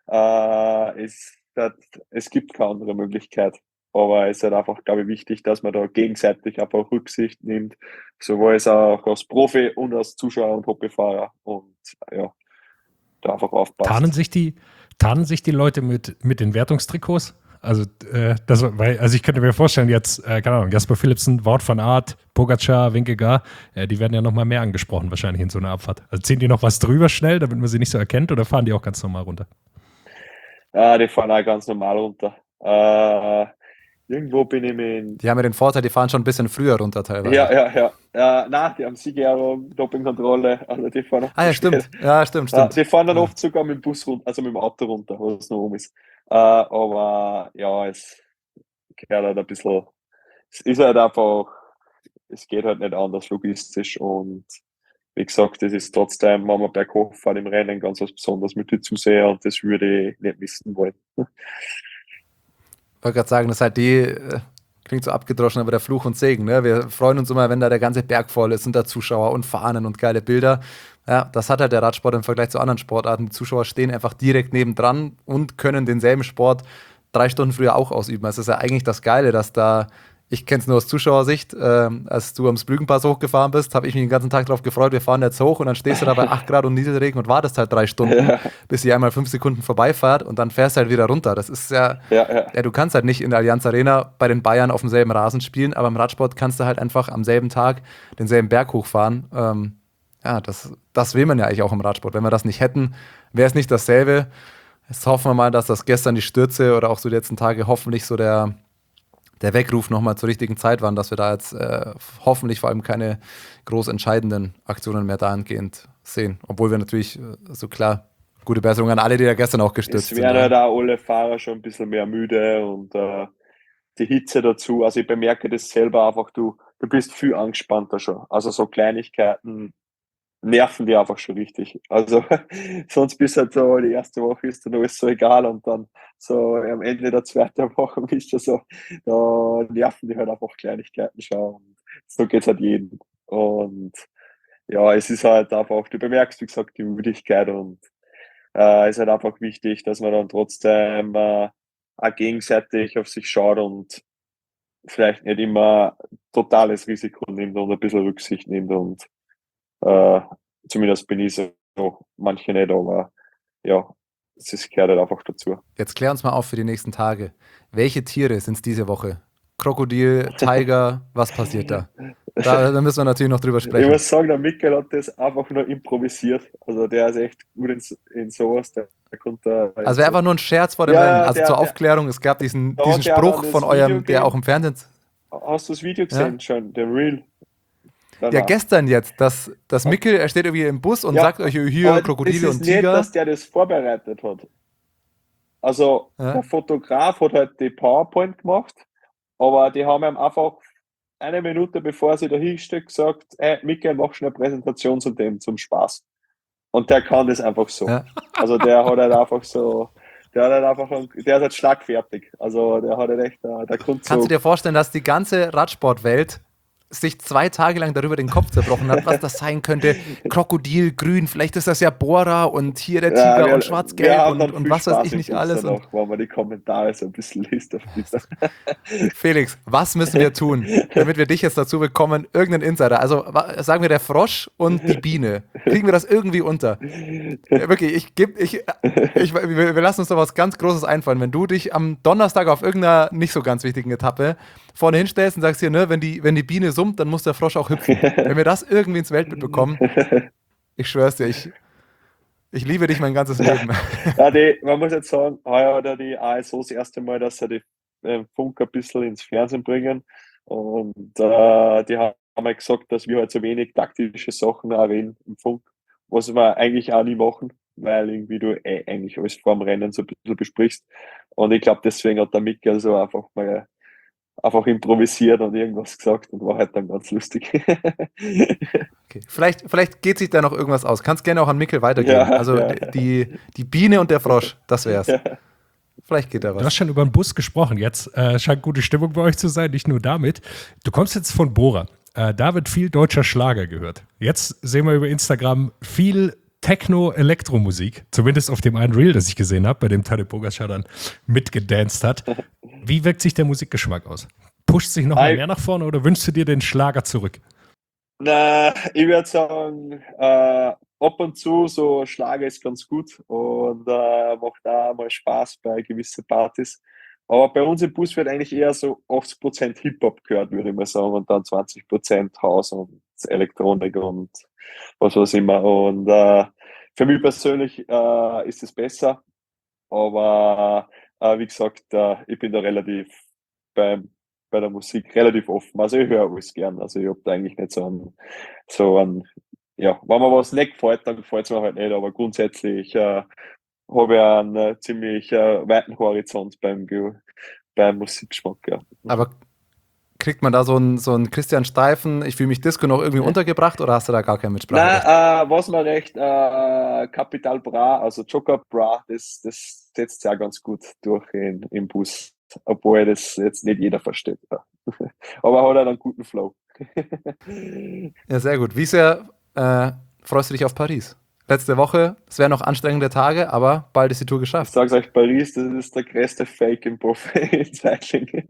Äh, es, das, es gibt keine andere Möglichkeit. Aber es ist halt einfach, glaube ich, wichtig, dass man da gegenseitig einfach Rücksicht nimmt, sowohl als auch als Profi und als Zuschauer und Hobbyfahrer und ja, da einfach aufpasst. Tarnen sich die, tarnen sich die Leute mit, mit den Wertungstrikots? Also, äh, das, weil, also ich könnte mir vorstellen, jetzt, äh, keine Ahnung, Jasper Philipsen, Wout van Aert, Pogacar, Vingegaard, äh, die werden ja nochmal mehr angesprochen wahrscheinlich in so einer Abfahrt. Also ziehen die noch was drüber schnell, damit man sie nicht so erkennt, oder fahren die auch ganz normal runter? Ja, die fahren auch ganz normal runter. Äh, irgendwo bin ich mit... Die haben ja den Vorteil, die fahren schon ein bisschen früher runter teilweise. Ja, ja, ja. Äh, nein, die haben Siegerehrung, Dopingkontrolle, also die fahren... Ah ja, stimmt. Ja, stimmt, Äh, stimmt. die fahren dann Ja. oft sogar mit dem Bus runter, also mit dem Auto runter, wo es noch um ist. Äh, aber ja, es gehört halt ein bisschen... Es ist halt einfach... Es geht halt nicht anders logistisch und wie gesagt, das ist trotzdem, wenn man berghoch fährt im Rennen, ganz was Besonderes mit den Zusehern und das würde ich nicht missen wollen. Ich wollte gerade sagen, das ist halt die, äh, klingt so abgedroschen, aber der Fluch und Segen. Ne? Wir freuen uns immer, wenn da der ganze Berg voll ist und da Zuschauer und Fahnen und geile Bilder. Ja, das hat halt der Radsport im Vergleich zu anderen Sportarten. Die Zuschauer stehen einfach direkt nebendran und können denselben Sport drei Stunden früher auch ausüben. Es ist ja eigentlich das Geile, dass da, ich kenne es nur aus Zuschauersicht, ähm, als du am Splügenpass hochgefahren bist, habe ich mich den ganzen Tag darauf gefreut, wir fahren jetzt hoch und dann stehst du da bei acht Grad und Nieselregen und wartest halt drei Stunden, Ja. bis sie einmal fünf Sekunden vorbeifahrt und dann fährst du halt wieder runter. Das ist ja, Ja, ja. ja, du kannst halt nicht in der Allianz Arena bei den Bayern auf demselben Rasen spielen, aber im Radsport kannst du halt einfach am selben Tag denselben Berg hochfahren. Ähm, ja, das, das will man ja eigentlich auch im Radsport. Wenn wir das nicht hätten, wäre es nicht dasselbe. Jetzt hoffen wir mal, dass das gestern die Stürze oder auch so die letzten Tage hoffentlich so der, der Weckruf nochmal zur richtigen Zeit waren, dass wir da jetzt äh, hoffentlich vor allem keine groß entscheidenden Aktionen mehr dahingehend sehen. Obwohl wir natürlich, äh, so klar, gute Besserung an alle, die da gestern auch gestürzt Es sind. werden ja. halt auch alle Fahrer schon ein bisschen mehr müde und äh, die Hitze dazu. Also ich bemerke das selber einfach, du, du bist viel angespannter schon. Also so Kleinigkeiten nerven die einfach schon richtig. Also sonst bis halt so, die erste Woche ist dann alles so egal und dann so am Ende der zweiten Woche ist das so, da nerven die halt einfach Kleinigkeiten schon. Und so geht's halt jedem. Und ja, es ist halt einfach, du bemerkst, wie gesagt, die Müdigkeit und äh, ist halt einfach wichtig, dass man dann trotzdem äh, auch gegenseitig auf sich schaut und vielleicht nicht immer totales Risiko nimmt und ein bisschen Rücksicht nimmt und äh, zumindest bin ich so, manche nicht, aber ja, es gehört halt einfach dazu. Jetzt klär uns mal auf für die nächsten Tage. Welche Tiere sind es diese Woche? Krokodil, Tiger, was passiert da? da? Da müssen wir natürlich noch drüber Ich sprechen. muss sagen, der Mikkel hat das einfach nur improvisiert. Also der ist echt gut in, in sowas. Der, der kommt da Also wäre einfach nur ein Scherz vor dem Ja, Rennen. ja, Also der- zur der- Aufklärung, es gab diesen, Da diesen hat der Spruch dann das von eurem, Video der gegeben. auch im Fernsehen. Hast du das Video gesehen schon, den Reel? Ja, Danach. gestern jetzt, dass das Mikkel, er steht irgendwie im Bus und Ja, sagt euch hier Aber Krokodile das und ist nicht, Tiger. dass der das vorbereitet hat. Also Ja. der Fotograf hat halt die PowerPoint gemacht, aber die haben ihm einfach eine Minute bevor sie da hinstellt gesagt, hey, Mikkel, mach schnell eine Präsentation zu dem, zum Spaß. Und der kann das einfach so. Ja. Also der hat halt einfach so, der hat halt einfach, der ist halt schlagfertig. Also der hat halt echt, der, der kommt Kannst so. du dir vorstellen, dass die ganze Radsportwelt sich zwei Tage lang darüber den Kopf zerbrochen hat, was das sein könnte? Krokodil, grün, vielleicht ist das ja Bora und hier der Tiger Ja, wir- und wir schwarz-gelb haben dann und, und viel was weiß Spaß ich im nicht Bus alles. Und danach, wenn man die Kommentare so ein bisschen liest auf Twitter. Felix, was müssen wir tun, damit wir dich jetzt dazu bekommen, irgendeinen Insider, also wa- sagen wir der Frosch und die Biene, kriegen wir das irgendwie unter? Ja, wirklich, ich gebe, ich, ich, wir, wir lassen uns da was ganz Großes einfallen. Wenn du dich am Donnerstag auf irgendeiner nicht so ganz wichtigen Etappe vorne hinstellst und sagst hier, ne, wenn die, wenn die Biene summt, dann muss der Frosch auch hüpfen. Wenn wir das irgendwie ins Weltbild bekommen, ich schwör's dir, ich, ich liebe dich mein ganzes Leben. Ja, die, man muss jetzt sagen, heuer hat ja die A S O das erste Mal, dass sie die äh, Funk ein bisschen ins Fernsehen bringen. Und äh, die haben halt gesagt, dass wir halt so wenig taktische Sachen auch reden im Funk, was wir eigentlich auch nie machen, weil irgendwie du eh eigentlich alles vor dem Rennen so ein bisschen besprichst. Und ich glaube, deswegen hat der Mikkel so einfach mal einfach improvisiert und irgendwas gesagt und war halt dann ganz lustig. Okay. Vielleicht, vielleicht geht sich da noch irgendwas aus. Kannst gerne auch an Mikkel weitergeben. Ja, also ja. die, die Biene und der Frosch, das wär's. Ja. Vielleicht geht da Du hast was. schon über den Bus gesprochen. Jetzt äh, scheint gute Stimmung bei euch zu sein, nicht nur damit. Du kommst jetzt von Bora. Äh, da wird viel deutscher Schlager gehört. Jetzt sehen wir über Instagram viel Techno-Elektromusik. Zumindest auf dem einen Reel, das ich gesehen habe, bei dem Tadej Pogačar dann mitgedanced hat. Wie wirkt sich der Musikgeschmack aus? Pusht sich noch mal Ei. mehr nach vorne oder wünschst du dir den Schlager zurück? Na, ich würde sagen, äh, ab und zu so Schlager ist ganz gut und äh, macht auch mal Spaß bei gewissen Partys. Aber bei uns im Bus wird eigentlich eher so achtzig Prozent Hip-Hop gehört, würde ich mal sagen, und dann zwanzig Prozent House und Elektronik und was weiß ich immer. Und äh, für mich persönlich äh, ist es besser, aber äh, wie gesagt, äh, ich bin da relativ beim bei der Musik relativ offen. Also ich höre alles gern. Also ich habe da eigentlich nicht so einen, so einen, ja, wenn mir was nicht gefällt, dann gefällt es mir halt nicht, aber grundsätzlich äh, habe ich einen äh, ziemlich äh, weiten Horizont beim, Ge- beim Musikgeschmack, ja. Aber kriegt man da so einen so einen Christian Steifen, ich fühle mich Disco noch irgendwie untergebracht oder hast du da gar kein Mitspracherecht? Nein, äh, was mir recht, äh, Capital Bra, also Joker Bra, das, das setzt sich auch ganz gut durch in, im Bus. Obwohl das jetzt nicht jeder versteht. Ja. Aber hat halt einen guten Flow. Ja, sehr gut. Wie sehr äh, freust du dich auf Paris? letzte Woche. Es wären noch anstrengende Tage, aber bald ist die Tour Ich geschafft. sag's euch, Paris, das ist der größte Fake im Profi-Cycling.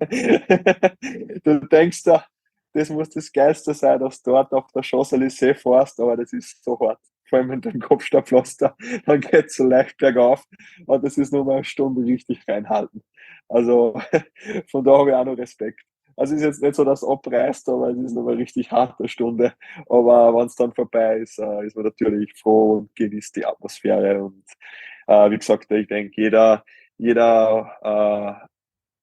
Du denkst da, das muss das Geilste sein, dass du dort auf der Champs-Élysées fährst, aber das ist so hart. Vor allem mit dem Kopfsteinpflaster, dann geht's so leicht bergauf und das ist nur mal eine Stunde richtig reinhalten. Also von da habe ich auch noch Respekt. Also es ist jetzt nicht so, dass es abreißt, aber es ist noch eine richtig harte Stunde. Aber wenn es dann vorbei ist, äh, ist man natürlich froh und genießt die Atmosphäre. Und äh, wie gesagt, ich denke, jeder, jeder, äh,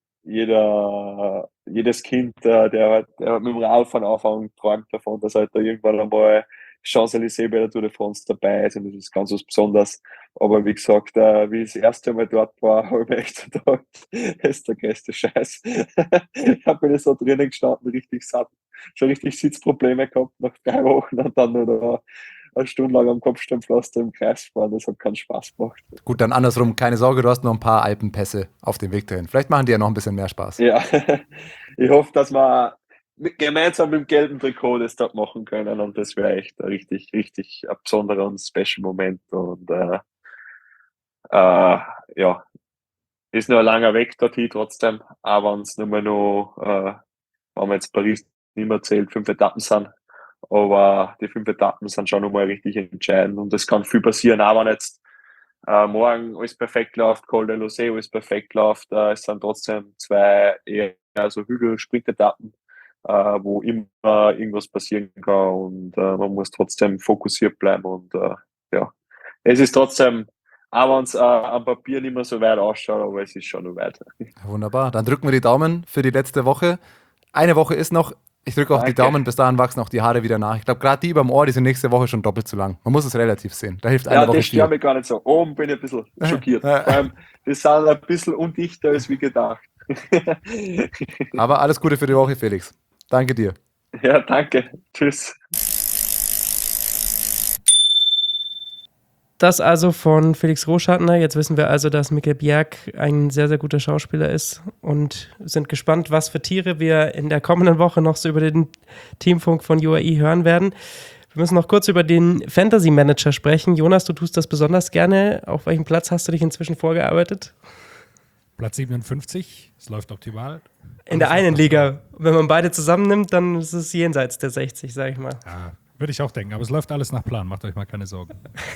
jeder, jedes Kind, äh, der, halt- der halt mit dem Radfahren anfangen, träumt davon, dass halt da irgendwann einmal Champs-Élysées bei der Tour de France dabei ist und das ist ganz was Besonderes. Aber wie gesagt, äh, wie ich das erste Mal dort war, habe ich mir echt gedacht, das ist der größte Scheiß. Ich habe mir so drinnen gestanden, richtig satt, schon richtig Sitzprobleme gehabt nach drei Wochen und dann nur noch eine Stunde lang am Kopfsteinpflaster im Kreis fahren. Das hat keinen Spaß gemacht. Gut, dann andersrum, keine Sorge, du hast noch ein paar Alpenpässe auf dem Weg dahin. Vielleicht machen die ja noch ein bisschen mehr Spaß. Ja, ich hoffe, dass wir mit, gemeinsam mit dem gelben Trikot das dort machen können und das wäre echt ein richtig, richtig ein besonderer und special Moment und äh, äh, ja, ist noch ein langer Weg dorthin trotzdem, aber wenn es nur mal noch, äh, wenn man jetzt Paris nicht mehr zählt, fünf Etappen sind, aber die fünf Etappen sind schon nochmal richtig entscheidend und es kann viel passieren, auch wenn jetzt äh, morgen alles perfekt läuft, Col de Laussay alles perfekt läuft, äh, es sind trotzdem zwei eher so Hügel-Sprintetappen, äh, wo immer irgendwas passieren kann und äh, man muss trotzdem fokussiert bleiben und äh, ja, es ist trotzdem, auch wenn es äh, am Papier nicht mehr so weit ausschaut, aber es ist schon noch weit. Wunderbar, dann drücken wir die Daumen für die letzte Woche. Eine Woche ist noch. Ich drücke auch die Danke. Daumen, bis dahin wachsen auch die Haare wieder nach. Ich glaube, gerade die überm Ohr, die sind nächste Woche schon doppelt so lang. Man muss es relativ sehen. Da hilft eine Ja, Woche das stört viel. mich gar nicht so. Oben bin ich ein bisschen schockiert. Ja. Vor allem, die sind ein bisschen undichter als wie gedacht. Aber alles Gute für die Woche, Felix. Danke dir. Ja, danke. Tschüss. Das also von Felix Roschartner. Jetzt wissen wir also, dass Mikkel Bjerg ein sehr, sehr guter Schauspieler ist und sind gespannt, was für Tiere wir in der kommenden Woche noch so über den Teamfunk von U A E hören werden. Wir müssen noch kurz über den Fantasy Manager sprechen. Jonas, du tust das besonders gerne. Auf welchem Platz hast du dich inzwischen vorgearbeitet? Platz siebenundfünfzig, es läuft optimal. In der Alles einen läuft Liga. Wenn man beide zusammennimmt, dann ist es jenseits der sechzig, sag ich mal. Ja, würde ich auch denken, aber es läuft alles nach Plan, macht euch mal keine Sorgen.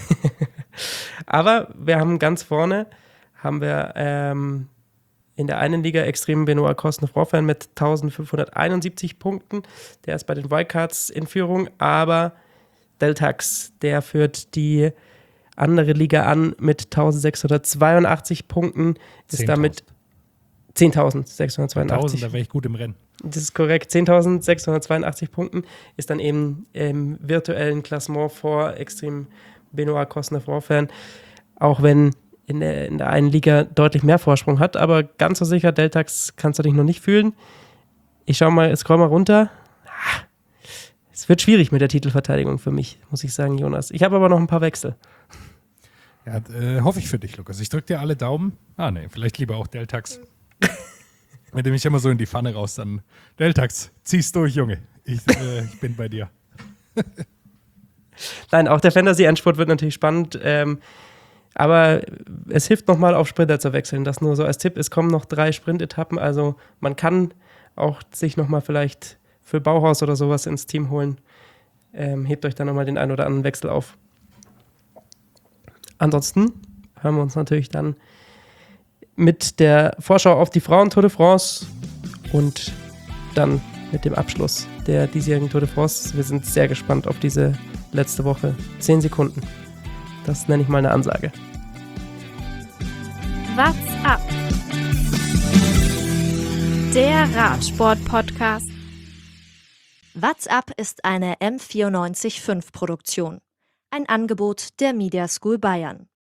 Aber wir haben ganz vorne, haben wir ähm, in der einen Liga Extreme Benoit Cosnefroid mit eintausendfünfhunderteinundsiebzig Punkten. Der ist bei den Wildcards in Führung, aber Deltax, der führt die andere Liga an mit eintausendsechshundertzweiundachtzig Punkten, ist damit zehntausendsechshundertzweiundachtzig. tausend, da wäre ich gut im Rennen. Das ist korrekt. zehntausendsechshundertzweiundachtzig Punkten ist dann eben im virtuellen Klassement vor Extreme Benoit Cosnefroid, auch wenn in der, in der einen Liga deutlich mehr Vorsprung hat, aber ganz so sicher, Deltax kannst du dich noch nicht fühlen. Ich schau mal, scroll mal runter. Ah, es wird schwierig mit der Titelverteidigung für mich, muss ich sagen, Jonas. Ich habe aber noch ein paar Wechsel. Ja, äh, hoffe ich für dich, Lukas. Ich drücke dir alle Daumen. Ah, nee, vielleicht lieber auch Deltax. Mit dem ich immer so in die Pfanne raus, dann Deltax, zieh's durch, Junge. Ich, äh, ich bin bei dir. Nein, auch der Fantasy-Endspurt wird natürlich spannend, ähm, aber es hilft nochmal auf Sprinter zu wechseln. Das nur so als Tipp. Es kommen noch drei Sprintetappen, also man kann auch sich nochmal vielleicht für Bauhaus oder sowas ins Team holen. Ähm, hebt euch dann nochmal den einen oder anderen Wechsel auf. Ansonsten hören wir uns natürlich dann mit der Vorschau auf die Frauen-Tour de France und dann mit dem Abschluss der diesjährigen Tour de France. Wir sind sehr gespannt auf diese letzte Woche. Zehn Sekunden. Das nenne ich mal eine Ansage. What's up? Der Radsport-Podcast. What's up ist eine M vierundneunzig Komma fünf Produktion. Ein Angebot der Media School Bayern.